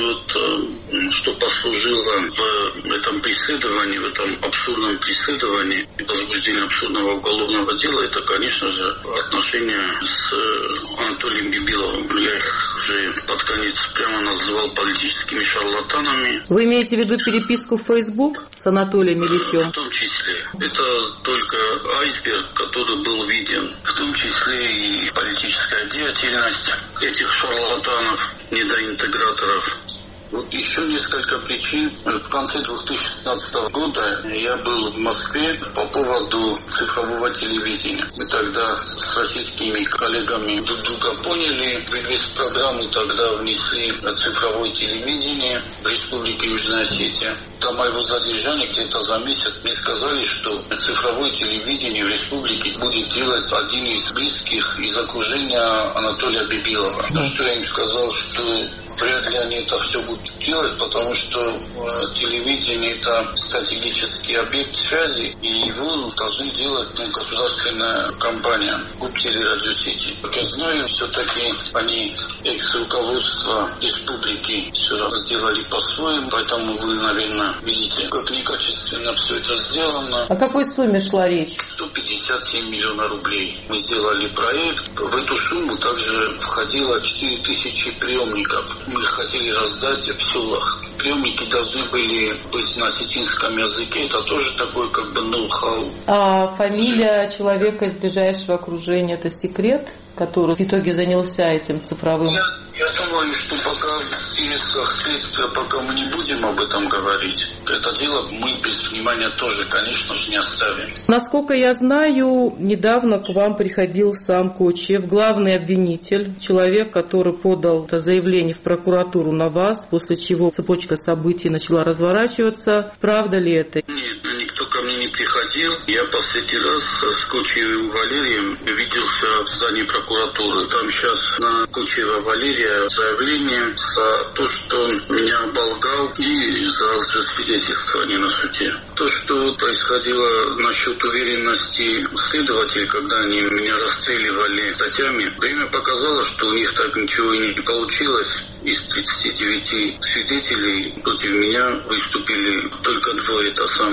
что послужило в этом преследовании, в этом абсурдном преследовании, возбуждение абсурдного уголовного дела, это, конечно же, отношения с Анатолием Бибиловым. Я их уже под конец прямо называл политическими шарлатанами. Вы имеете в виду переписку в Facebook с Анатолием Ильичем? В том числе. Это только айсберг, который был виден. В том числе и политическая деятельность этих шарлатанов, недоинтеграторов. Вот еще несколько причин. В конце 2016 года я был в Москве по поводу цифрового телевидения. Мы тогда с российскими коллегами друг друга поняли. В инвестпрограмму тогда внесли цифровое телевидение в Республике Южная Осетия. До моего задержания где-то за месяц мне сказали, что цифровое телевидение в республике будет делать один из близких из окружения Анатолия Бибилова. На что я им сказал, что вряд ли они это все будут делать, потому что телевидение – это стратегический объект связи, и его должны делать государственная компания Губтелерадиосети. Как я знаю, все-таки они, экс-руководство республики, все сделали по-своему, поэтому вы, наверное, видите, как некачественно все это сделано. О какой сумме шла речь? 157 миллионов рублей. Мы сделали проект. В эту сумму также входило 4000 приемников. Мы хотели раздать в селах. Приемники должны были быть на осетинском языке. Это тоже такой как бы ноу-хау. А фамилия человека из ближайшего окружения – это секрет, который в итоге занялся этим цифровым? Я думаю, что пока в интересах следствия, пока мы не будем об этом говорить, это дело мы без внимания тоже, конечно же, не оставим. Насколько я знаю, недавно к вам приходил сам Кочиев, главный обвинитель, человек, который подал это заявление в прокуратуру на вас, после чего цепочка событий начала разворачиваться. Правда ли это? Нет, никто ко мне не приходил. Я последний раз с Кочиевым Валерием виделся в здании прокуратуры. Там сейчас на Кочиева Валерия заявление за то, что он меня оболгал, и за лжесвидетельствование на суде. То, что происходило насчет уверенности следователей, когда они меня расстреливали статьями, время показало, что у них так ничего и не получилось. Из 39 свидетелей против меня выступили только двое. Это сам Валерий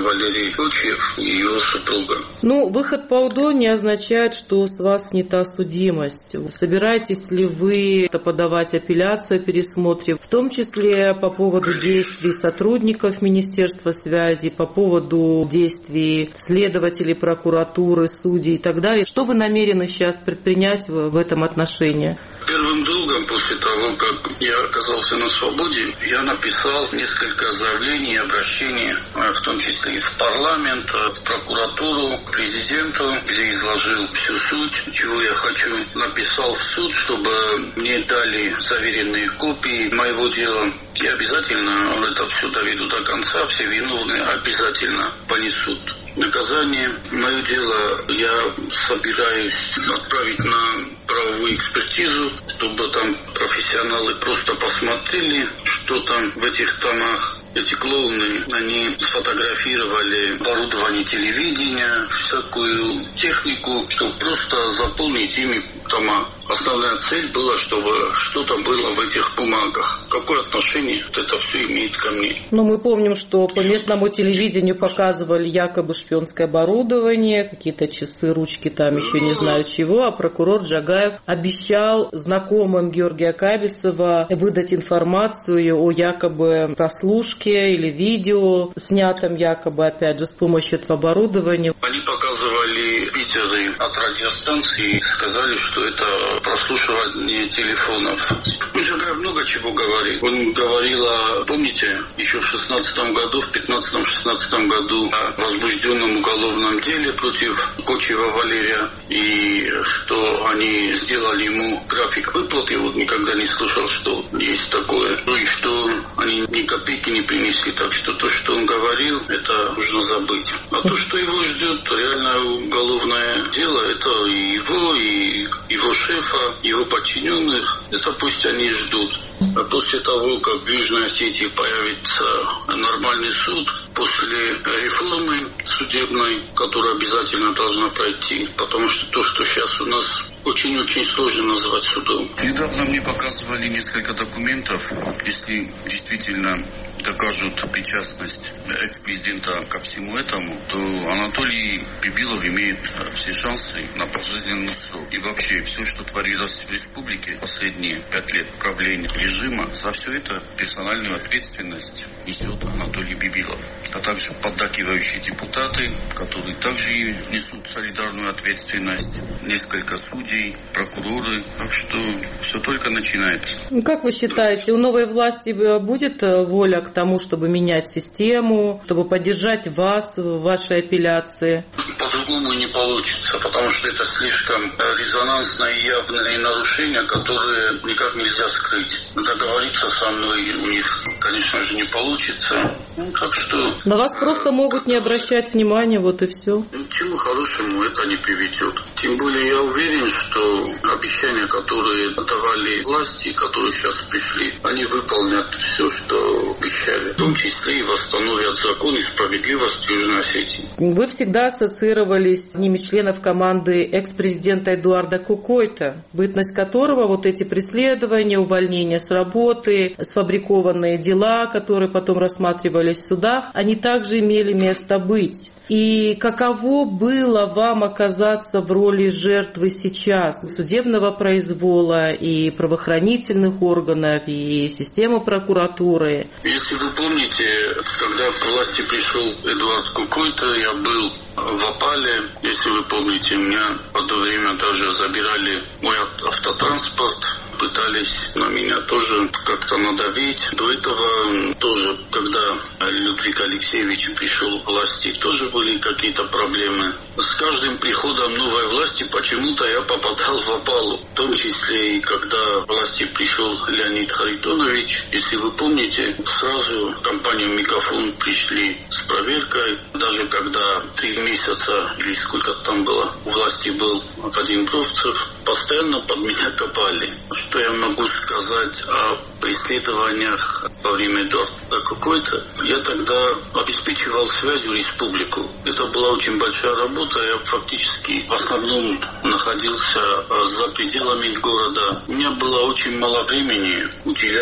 Кочев и его супруга. Ну, выход по УДО не означает, что с вас снята судимость. Собираетесь ли вы подавать апелляцию о пересмотре, в том числе по поводу действий сотрудников Министерства связи, по поводу действий следователей, прокуратуры, судей и так далее? Что вы намерены сейчас предпринять в этом отношении? Первым долгом после того, как я оказался на свободе, я написал несколько заявлений и обращений, в том числе и в парламент, в прокуратуру, к президенту, где изложил всю суть, чего я хочу. Написал в суд, чтобы мне дали заверенные копии моего дела. И обязательно это все доведу до конца, все виновные обязательно понесут наказание. Мое дело я собираюсь отправить на правовую экспертизу, чтобы там профессионалы просто посмотрели, что там в этих томах. Эти клоуны, они сфотографировали оборудование телевидения, всякую технику, чтобы просто заполнить ими тома. Основная цель была, чтобы что-то было в этих бумагах. Какое отношение это все имеет ко мне? Ну, мы помним, что по местному телевидению показывали якобы шпионское оборудование, какие-то часы, ручки, там еще не знаю чего, а прокурор Джагаев обещал знакомым Георгия Кабельцева выдать информацию о якобы прослушке или видео, снятом якобы, опять же, с помощью этого оборудования. Они показывали Питеры от радиостанции и сказали, что это прослушивание телефонов. Джагаев много чего говорит. Он говорил, помните, еще в 16 году, в 15-16 году о возбужденном уголовном деле против Кочева Валерия, и что они сделали ему график выплаты. Вот никогда не слышал, что есть такое. Ну и что они ни копейки не принесли. Так что то, что он говорил, это нужно забыть. А то, что его ждет реально уголовное дело, это и его, и его шефа, его подчиненных, это пусть они ждут. А после того, как в Южной Осетии появится нормальный суд, после реформы судебной, которая обязательно должна пройти, потому что то, что сейчас у нас очень-очень сложно назвать судом. Недавно мне показывали несколько документов, если действительно докажут причастность экс-президента ко всему этому, то Анатолий Бибилов имеет все шансы на пожизненный срок. И вообще, все, что творилось в республике последние 5 лет правления режима, за все это персональную ответственность несет Анатолий Бибилов. А также поддакивающие депутаты, которые также несут солидарную ответственность, несколько судей, прокуроры. Так что все только начинается. Как вы считаете, у новой власти будет воля к тому, чтобы менять систему, чтобы поддержать вас в вашей апелляции? По-другому не получится, потому что это слишком резонансное и явное нарушение, которое никак нельзя скрыть. Договориться со мной у них, конечно же, не получится. Так что... На вас просто могут не обращать внимания, вот и все. К чему хорошему это не приведет. Тем более я уверен, что обещания, которые давали власти, которые сейчас пришли, они выполнят все, что обещали. В том числе и восстановят закон и справедливость в Южной Осетии. Вы всегда ассоциировались с одним из членов команды экс-президента Эдуарда Кукойта, бытность которого вот эти преследования, увольнения с работы, сфабрикованные дела, которые потом рассматривались в судах, они также имели место быть. И каково было вам оказаться в роли жертвы сейчас судебного произвола и правоохранительных органов, и системы прокуратуры? Если вы помните, когда к власти пришел Эдуард Кукойта, я был в Опале. Если вы помните, меня в одно время даже забирали мой автотранспорт, пытались на меня тоже как-то надавить. До этого тоже, когда Людвиг Алексеевич пришел к власти, тоже были какие-то проблемы. С каждым приходом новой власти почему-то я попадал в Опалу. В том числе и когда к власти пришел Леонид Харитонович. Если вы помните, сразу в компанию «Мегафон» пришли с проверкой. Даже когда 3 месяца или сколько там было, у власти был Вадим Бровцев, постоянно под меня копали. Что я могу сказать о преследованиях во время Эдуарда Кукойта? Я тогда обеспечивал связью республику. Это была очень большая работа. Я фактически в основном находился за пределами города. У меня было очень мало времени уделять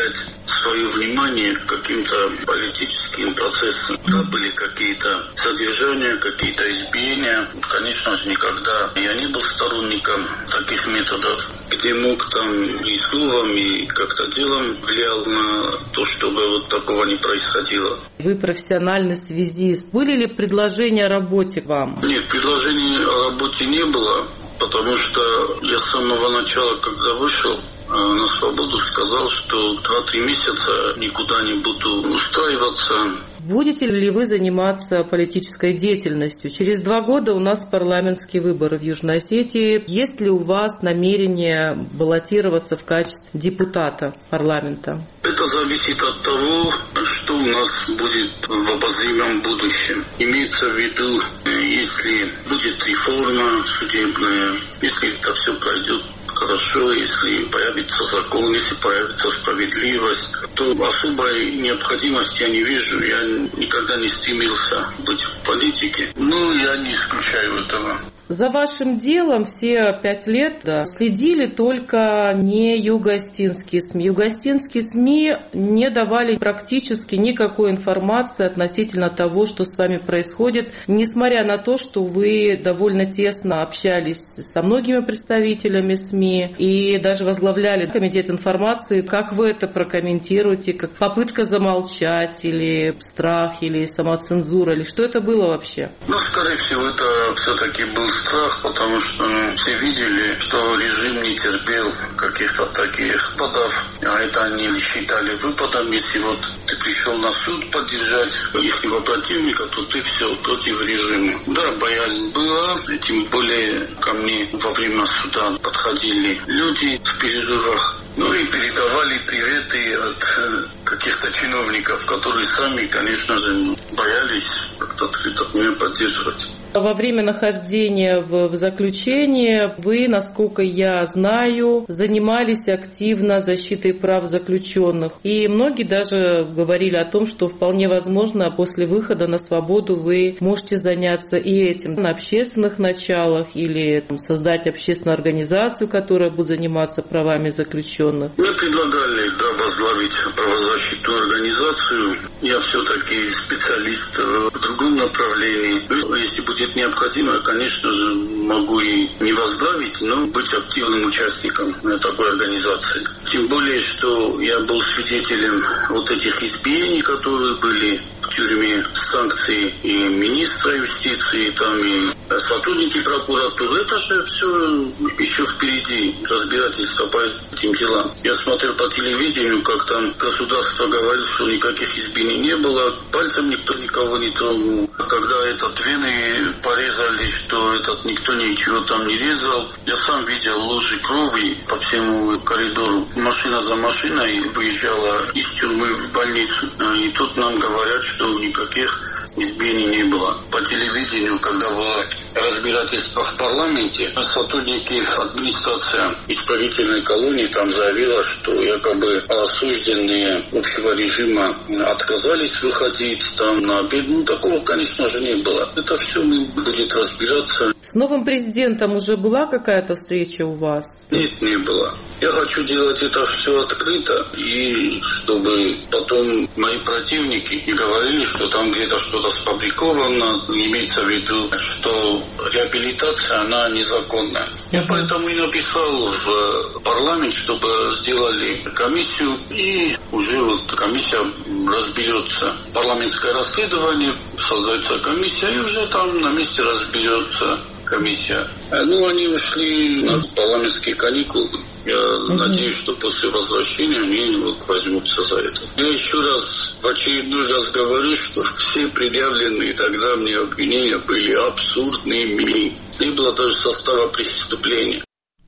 свое внимание к каким-то политическим процессам. Да, были какие-то содержания, какие-то избиения. Конечно же, никогда я не был сторонником таких методов, где мог там и словом, и как-то делом влиял на то, чтобы вот такого не происходило. Вы профессиональный связист. Были ли предложения о работе вам? Нет, предложений о работе не было, потому что я с самого начала, когда вышел на свободу, сказал, что 2-3 месяца никуда не буду устраиваться. Будете ли вы заниматься политической деятельностью? Через 2 года у нас парламентские выборы в Южной Осетии. Есть ли у вас намерение баллотироваться в качестве депутата парламента? Это зависит от того, что у нас будет в обозримом будущем. Имеется в виду, если будет реформа судебная, если это все пройдет хорошо, если появится закон, если появится справедливость, то особой необходимости я не вижу. Я никогда не стремился быть в политике, но я не исключаю этого. За вашим делом все 5 лет следили только не юго-остинские СМИ. Юго-остинские СМИ не давали практически никакой информации относительно того, что с вами происходит, несмотря на то, что вы довольно тесно общались со многими представителями СМИ и даже возглавляли комитет информации. Как вы это прокомментируете? Как попытка замолчать или страх, или самоцензура, или что это было вообще? Скорее всего, это все-таки был страх, потому что все видели, что режим не терпел каких-то таких выпадов, а это они считали выпадом. Если вот ты пришел на суд поддержать ихнего противника, то ты все против режима. Да, боязнь была, тем более ко мне во время суда подходили люди в перерывах, и передавали приветы от каких-то чиновников, которые сами, конечно же, боялись как-то открыто меня поддерживать. Во время нахождения в заключении вы, насколько я знаю, занимались активно защитой прав заключенных. И многие даже говорили о том, что вполне возможно после выхода на свободу вы можете заняться и этим на общественных началах или создать общественную организацию, которая будет заниматься правами заключенных. Мне предлагали возглавить правозащитную организацию. Я все-таки специалист в другом направлении. Если будет необходимо, конечно же, могу и не возглавить, но быть активным участником такой организации. Тем более, что я был свидетелем вот этих избиений, которые были в тюрьме, санкции и министра юстиции, там и сотрудники прокуратуры. Это же все еще впереди, разбирательство по этим делам. Я смотрел по телевидению, как там государство говорит, что никаких избиений не было, пальцем никто никого не тронул. Когда вены порезали, что никто ничего там не резал. Я сам видел лужи крови по всему коридору. Машина за машиной выезжала из тюрьмы в больницу. И тут нам говорят, что никаких избиений не было. По телевидению, когда было разбирательство в парламенте, сотрудники администрации исправительной колонии там заявила, что якобы осужденные общего режима отказались выходить там на обед. Такого, конечно же, не было. Это все будет разбираться. С новым президентом уже была какая-то встреча у вас? Нет, не было. Я хочу делать это все открыто, и чтобы потом мои противники не говорили, что там где-то что-то сфабриковано, имеется в виду, что реабилитация, она незаконная. Я поэтому и написал в парламент, чтобы сделали комиссию, и уже комиссия разберется. Парламентское расследование, создается комиссия, и уже там на месте разберется комиссия. Они ушли на парламентские каникулы. Я надеюсь, что после возвращения они возьмутся за это. Я еще раз, в очередной раз говорю, что все предъявленные тогда мне обвинения были абсурдными. Не было даже состава преступления.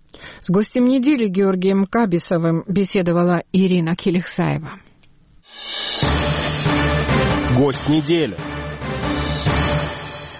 С гостем недели Георгием Кабисовым беседовала Ирина Килихсаева. Гость недели.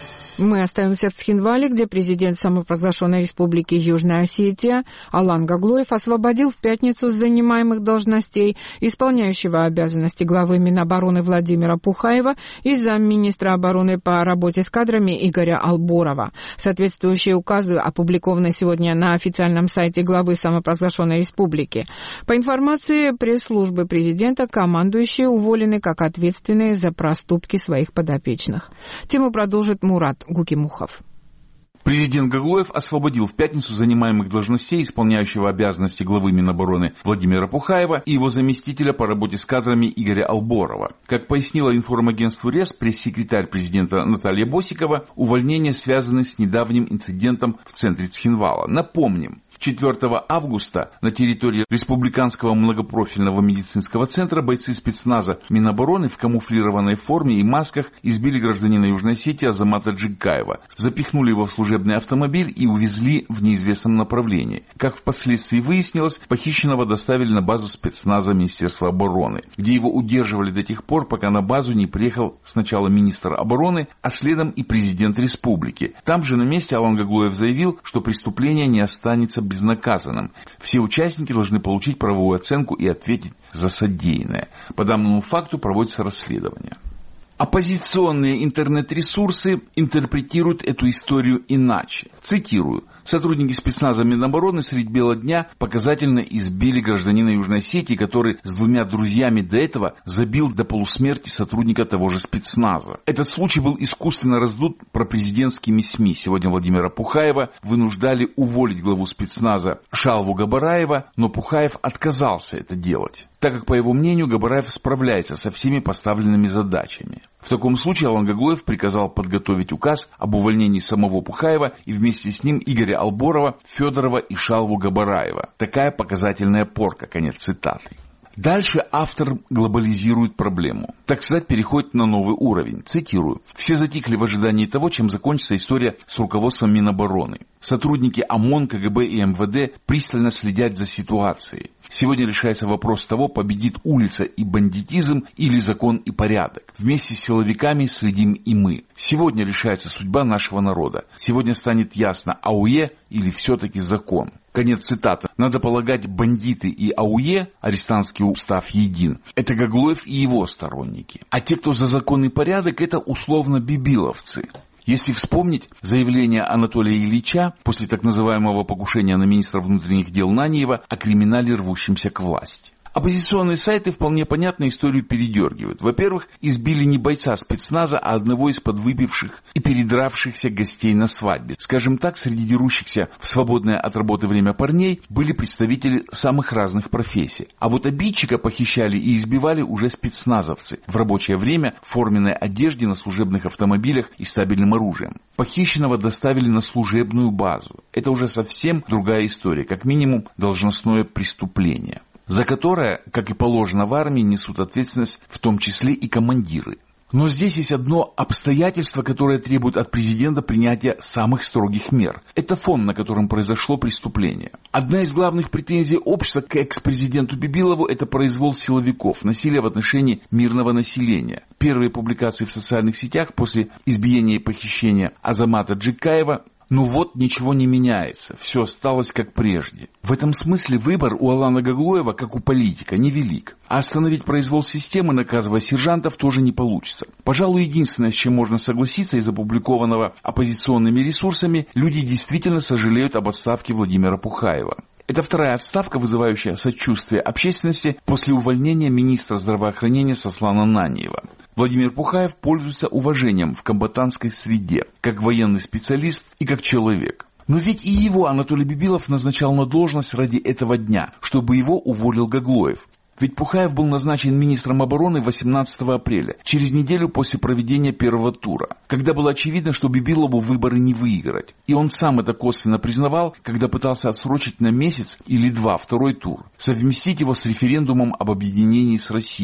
Мы остаемся в Цхинвале, где президент самопровозглашенной республики Южная Осетия Алан Гаглоев освободил в пятницу с занимаемых должностей исполняющего обязанности главы Минобороны Владимира Пухаева и замминистра обороны по работе с кадрами Игоря Алборова. Соответствующие указы опубликованы сегодня на официальном сайте главы самопровозглашенной республики. По информации пресс-службы президента, командующие уволены как ответственные за проступки своих подопечных. Тему продолжит Мурат Гукимухов. Президент Гаглоев освободил в пятницу занимаемых должностей исполняющего обязанности главы Минобороны Владимира Пухаева и его заместителя по работе с кадрами Игоря Алборова. Как пояснила информагентству РЕС пресс-секретарь президента Наталья Босикова, увольнения связаны с недавним инцидентом в центре Цхинвала. Напомним, 4 августа на территории Республиканского многопрофильного медицинского центра бойцы спецназа Минобороны в камуфлированной форме и масках избили гражданина Южной Осетии Азамата Джигкаева, запихнули его в служебный автомобиль и увезли в неизвестном направлении. Как впоследствии выяснилось, похищенного доставили на базу спецназа Министерства обороны, где его удерживали до тех пор, пока на базу не приехал сначала министр обороны, а следом и президент республики. Там же на месте Алан Гаглоев заявил, что преступление не останется безнаказанным. Все участники должны получить правовую оценку и ответить за содеянное. По данному факту проводится расследование. Оппозиционные интернет-ресурсы интерпретируют эту историю иначе. Цитирую. Сотрудники спецназа Минобороны средь бела дня показательно избили гражданина Южной Осетии, который с 2 друзьями до этого забил до полусмерти сотрудника того же спецназа. Этот случай был искусственно раздут пропрезидентскими СМИ. Сегодня Владимира Пухаева вынуждали уволить главу спецназа Шалву Габараева, но Пухаев отказался это делать, так как, по его мнению, Габараев справляется со всеми поставленными задачами. В таком случае Алан Гаглоев приказал подготовить указ об увольнении самого Пухаева и вместе с ним Игоря Алборова, Федорова и Шалву Габараева. Такая показательная порка. Конец цитаты. Дальше автор глобализирует проблему. Так сказать, переходит на новый уровень. Цитирую. «Все затихли в ожидании того, чем закончится история с руководством Минобороны. Сотрудники ОМОН, КГБ и МВД пристально следят за ситуацией. Сегодня решается вопрос того, победит улица и бандитизм или закон и порядок. Вместе с силовиками следим и мы. Сегодня решается судьба нашего народа. Сегодня станет ясно, АУЕ или все-таки закон». Конец цитаты. Надо полагать, бандиты и АУЕ, арестантский устав един, это Гаглоев и его сторонники. А те, кто за закон и порядок, это условно бибиловцы. Если вспомнить заявление Анатолия Ильича после так называемого покушения на министра внутренних дел Наньева о криминале, рвущемся к власти. Оппозиционные сайты вполне понятно историю передергивают. Во-первых, избили не бойца спецназа, а одного из подвыпивших и передравшихся гостей на свадьбе. Скажем так, среди дерущихся в свободное от работы время парней были представители самых разных профессий. А вот обидчика похищали и избивали уже спецназовцы в рабочее время в форменной одежде, на служебных автомобилях и стабильным оружием. Похищенного доставили на служебную базу. Это уже совсем другая история, как минимум должностное преступление, за которое, как и положено в армии, несут ответственность в том числе и командиры. Но здесь есть одно обстоятельство, которое требует от президента принятия самых строгих мер. Это фон, на котором произошло преступление. Одна из главных претензий общества к экс-президенту Бибилову – это произвол силовиков, насилие в отношении мирного населения. Первые публикации в социальных сетях после избиения и похищения Азамата Джигкаева: ну вот, ничего не меняется, все осталось как прежде. В этом смысле выбор у Алана Гаглоева, как у политика, невелик. А остановить произвол системы, наказывая сержантов, тоже не получится. Пожалуй, единственное, с чем можно согласиться из опубликованного оппозиционными ресурсами, люди действительно сожалеют об отставке Владимира Пухаева. Это вторая отставка, вызывающая сочувствие общественности после увольнения министра здравоохранения Сослана Наньева. Владимир Пухаев пользуется уважением в комбатантской среде, как военный специалист и как человек. Но ведь и его Анатолий Бибилов назначал на должность ради этого дня, чтобы его уволил Гаглоев. Ведь Пухаев был назначен министром обороны 18 апреля, через неделю после проведения первого тура, когда было очевидно, что Бибилову выборы не выиграть. И он сам это косвенно признавал, когда пытался отсрочить на месяц или два второй тур, совместить его с референдумом об объединении с Россией. В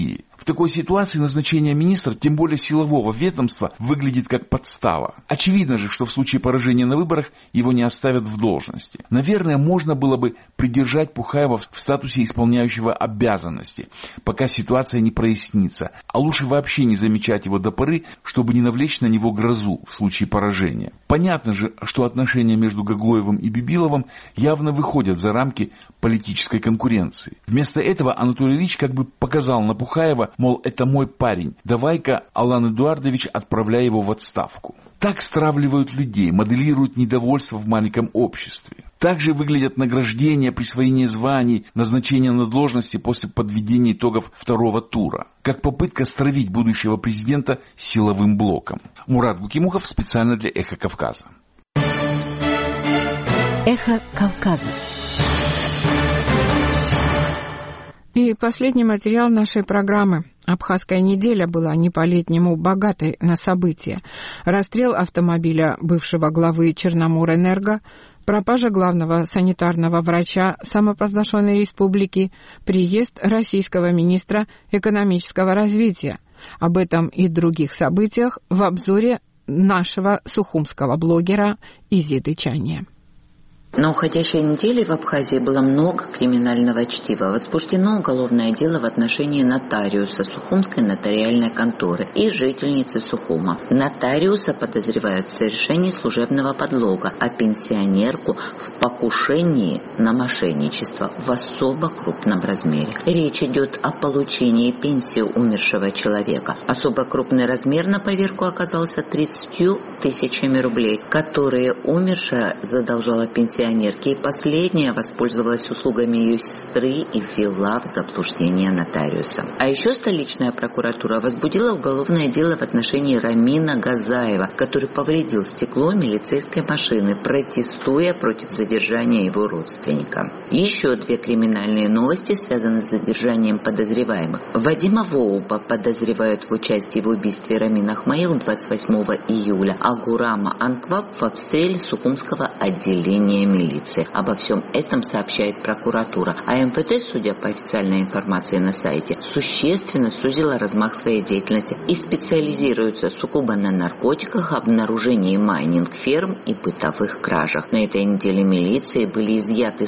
такой ситуации назначение министра, тем более силового ведомства, выглядит как подстава. Очевидно же, что в случае поражения на выборах его не оставят в должности. Наверное, можно было бы придержать Пухаева в статусе исполняющего обязанности, пока ситуация не прояснится, а лучше вообще не замечать его до поры, чтобы не навлечь на него грозу в случае поражения. Понятно же, что отношения между Гаглоевым и Бибиловым явно выходят за рамки политической конкуренции. Вместо этого Анатолий Ильич как бы показал на Пухаева, мол, это мой парень, давай-ка, Алан Эдуардович, отправляй его в отставку. Так стравливают людей, моделируют недовольство в маленьком обществе. Также выглядят награждения, присвоение званий, назначение на должности после подведения итогов второго тура. Как попытка стравить будущего президента силовым блоком. Мурат Гукимухов специально для «Эхо Кавказа». «Эхо Кавказа». И последний материал нашей программы. Абхазская неделя была не по-летнему богатой на события. Расстрел автомобиля бывшего главы Черноморэнерго, пропажа главного санитарного врача самопровозглашенной республики, приезд российского министра экономического развития. Об этом и других событиях в обзоре нашего сухумского блогера Изиды Чания. На уходящей неделе в Абхазии было много криминального чтива. Возбуждено уголовное дело в отношении нотариуса Сухумской нотариальной конторы и жительницы Сухума. Нотариуса подозревают в совершении служебного подлога, а пенсионерку в покушении на мошенничество в особо крупном размере. Речь идет о получении пенсии умершего человека. Особо крупный размер на поверку оказался 30 тысячами рублей, которые умершая задолжала пенсионерке, и последняя воспользовалась услугами ее сестры и ввела в заблуждение нотариуса. А еще столичная прокуратура возбудила уголовное дело в отношении Рамина Газаева, который повредил стекло милицейской машины, протестуя против задержания его родственника. Еще две криминальные новости связаны с задержанием подозреваемых. Вадима Воуба подозревают в участии в убийстве Рамина Ахмаил 28 июля, а Гурама Анкваб в обстреле Сухумского отделения милиции. Обо всем этом сообщает прокуратура, а МВД, судя по официальной информации на сайте, существенно сузила размах своей деятельности и специализируется сугубо на наркотиках, обнаружении майнинг-ферм и бытовых кражах. На этой неделе милиции были изъяты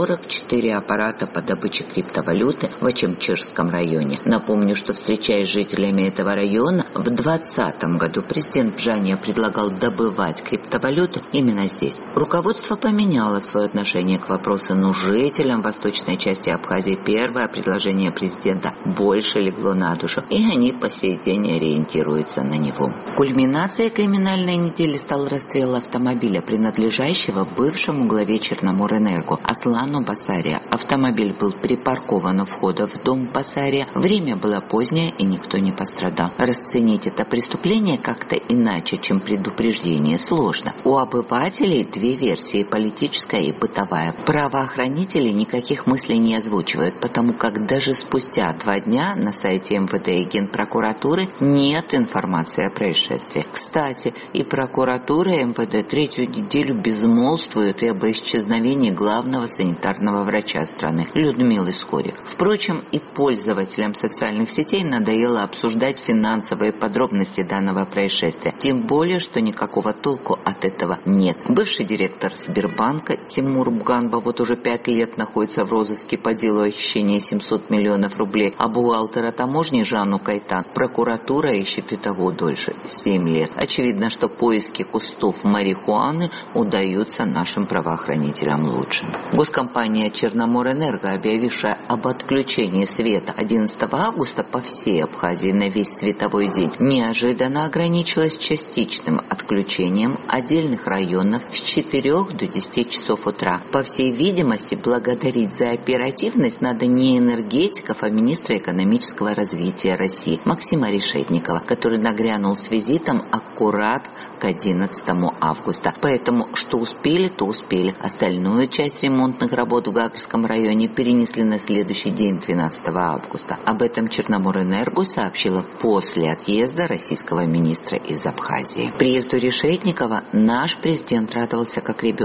44 аппарата по добыче криптовалюты в Ачамчирском районе. Напомню, что, встречаясь с жителями этого района, в 2020 году президент Бжания предлагал добывать криптовалюту именно здесь. Руководство поменяло свое отношение к вопросу, но жителям восточной части Абхазии первое предложение президента больше легло на душу, и они по сей день ориентируются на него. Кульминацией криминальной недели стал расстрел автомобиля, принадлежащего бывшему главе Черноморэнерго Аслану Басария. Автомобиль был припаркован у входа в дом Басария. Время было позднее, и никто не пострадал. Расценить это преступление как-то иначе, чем предупреждение, сложно. У обывателей две версии: политическая и бытовая. Правоохранители никаких мыслей не озвучивают, потому как даже спустя 2 дня на сайте МВД и Генпрокуратуры нет информации о происшествии. Кстати, и прокуратура, и МВД 3-ю неделю безмолвствуют и об исчезновении главного санитарного врача страны Людмилы Скорик. Впрочем, и пользователям социальных сетей надоело обсуждать финансовые подробности данного происшествия. Тем более, что никакого толку от этого нет. Бывший директор Сбербанка Тимур Буганба вот уже 5 лет находится в розыске по делу о хищении 700 миллионов рублей, а бухгалтера таможни Жанну Кайтан прокуратура ищет и того дольше – 7 лет. Очевидно, что поиски кустов марихуаны удаются нашим правоохранителям лучше. Госкомпания Черноморэнерго, объявившая об отключении света 11 августа по всей Абхазии на весь световой день, неожиданно ограничилась частичным отключением отдельных районов с 4 до 10 часов утра. По всей видимости, благодарить за оперативность надо не энергетиков, а министра экономического развития России Максима Решетникова, который нагрянул с визитом аккурат к 11 августа. Поэтому, что успели, то успели. Остальную часть ремонтных работ в Гагарском районе перенесли на следующий день, 12 августа. Об этом Черноморэнерго сообщила после отъезда российского министра из Абхазии. Приезду Решетникова наш президент радовался как ребенок. 11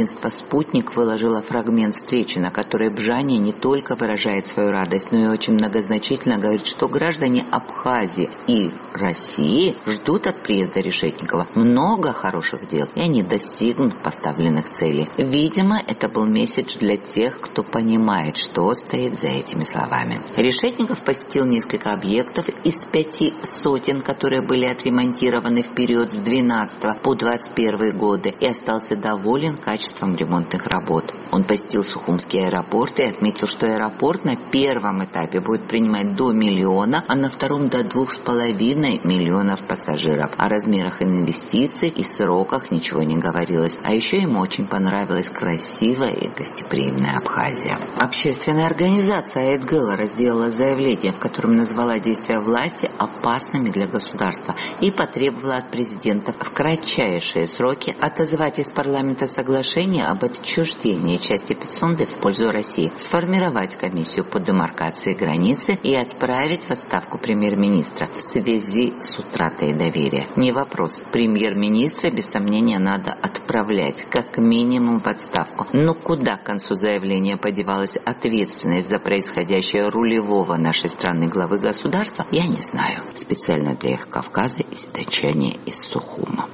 агентство «Спутник» выложило фрагмент встречи, на которой Бжани не только выражает свою радость, но и очень многозначительно говорит, что граждане Абхазии и России ждут от приезда Решетникова много хороших дел, и они достигнут поставленных целей. Видимо, это был месседж для тех, кто понимает, что стоит за этими словами. Решетников посетил несколько объектов из 5 сотен, которые были отремонтированы в период с 12 по 21 годы, и остался доволен качеством ремонтных работ. Он посетил Сухумский аэропорт и отметил, что аэропорт на первом этапе будет принимать до 1 миллиона, а на втором до 2,5 миллионов пассажиров. О размерах инвестиций и сроках ничего не говорилось. А еще ему очень понравилась красивая и гостеприимная Абхазия. Общественная организация Айд Геллера сделала заявление, в котором назвала действия власти опасными для государства и потребовала от президента в кратчайшие сроки отозвать из парламента соглашение об отчуждении части Пицунды в пользу России, сформировать комиссию по демаркации границы и отправить в отставку премьер-министра в связи с утратой доверия. Не вопрос. Премьер-министра, без сомнения, надо отправлять как минимум в отставку. Но куда к концу заявления подевалась ответственность за происходящее рулевого нашей страны главы государства, я не знаю. Специально для Эхо Кавказа из Дачани из Сухума.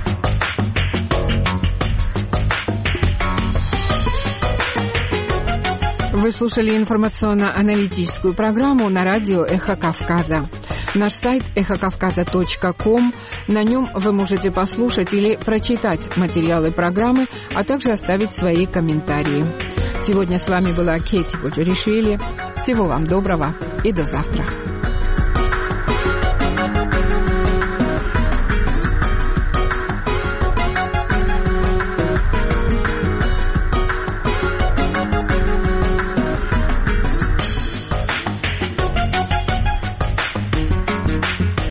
Вы слушали информационно-аналитическую программу на радио «Эхо Кавказа». Наш сайт эхокавказа.ком. На нем вы можете послушать или прочитать материалы программы, а также оставить свои комментарии. Сегодня с вами была Кейти Буджуришвили. Всего вам доброго и до завтра.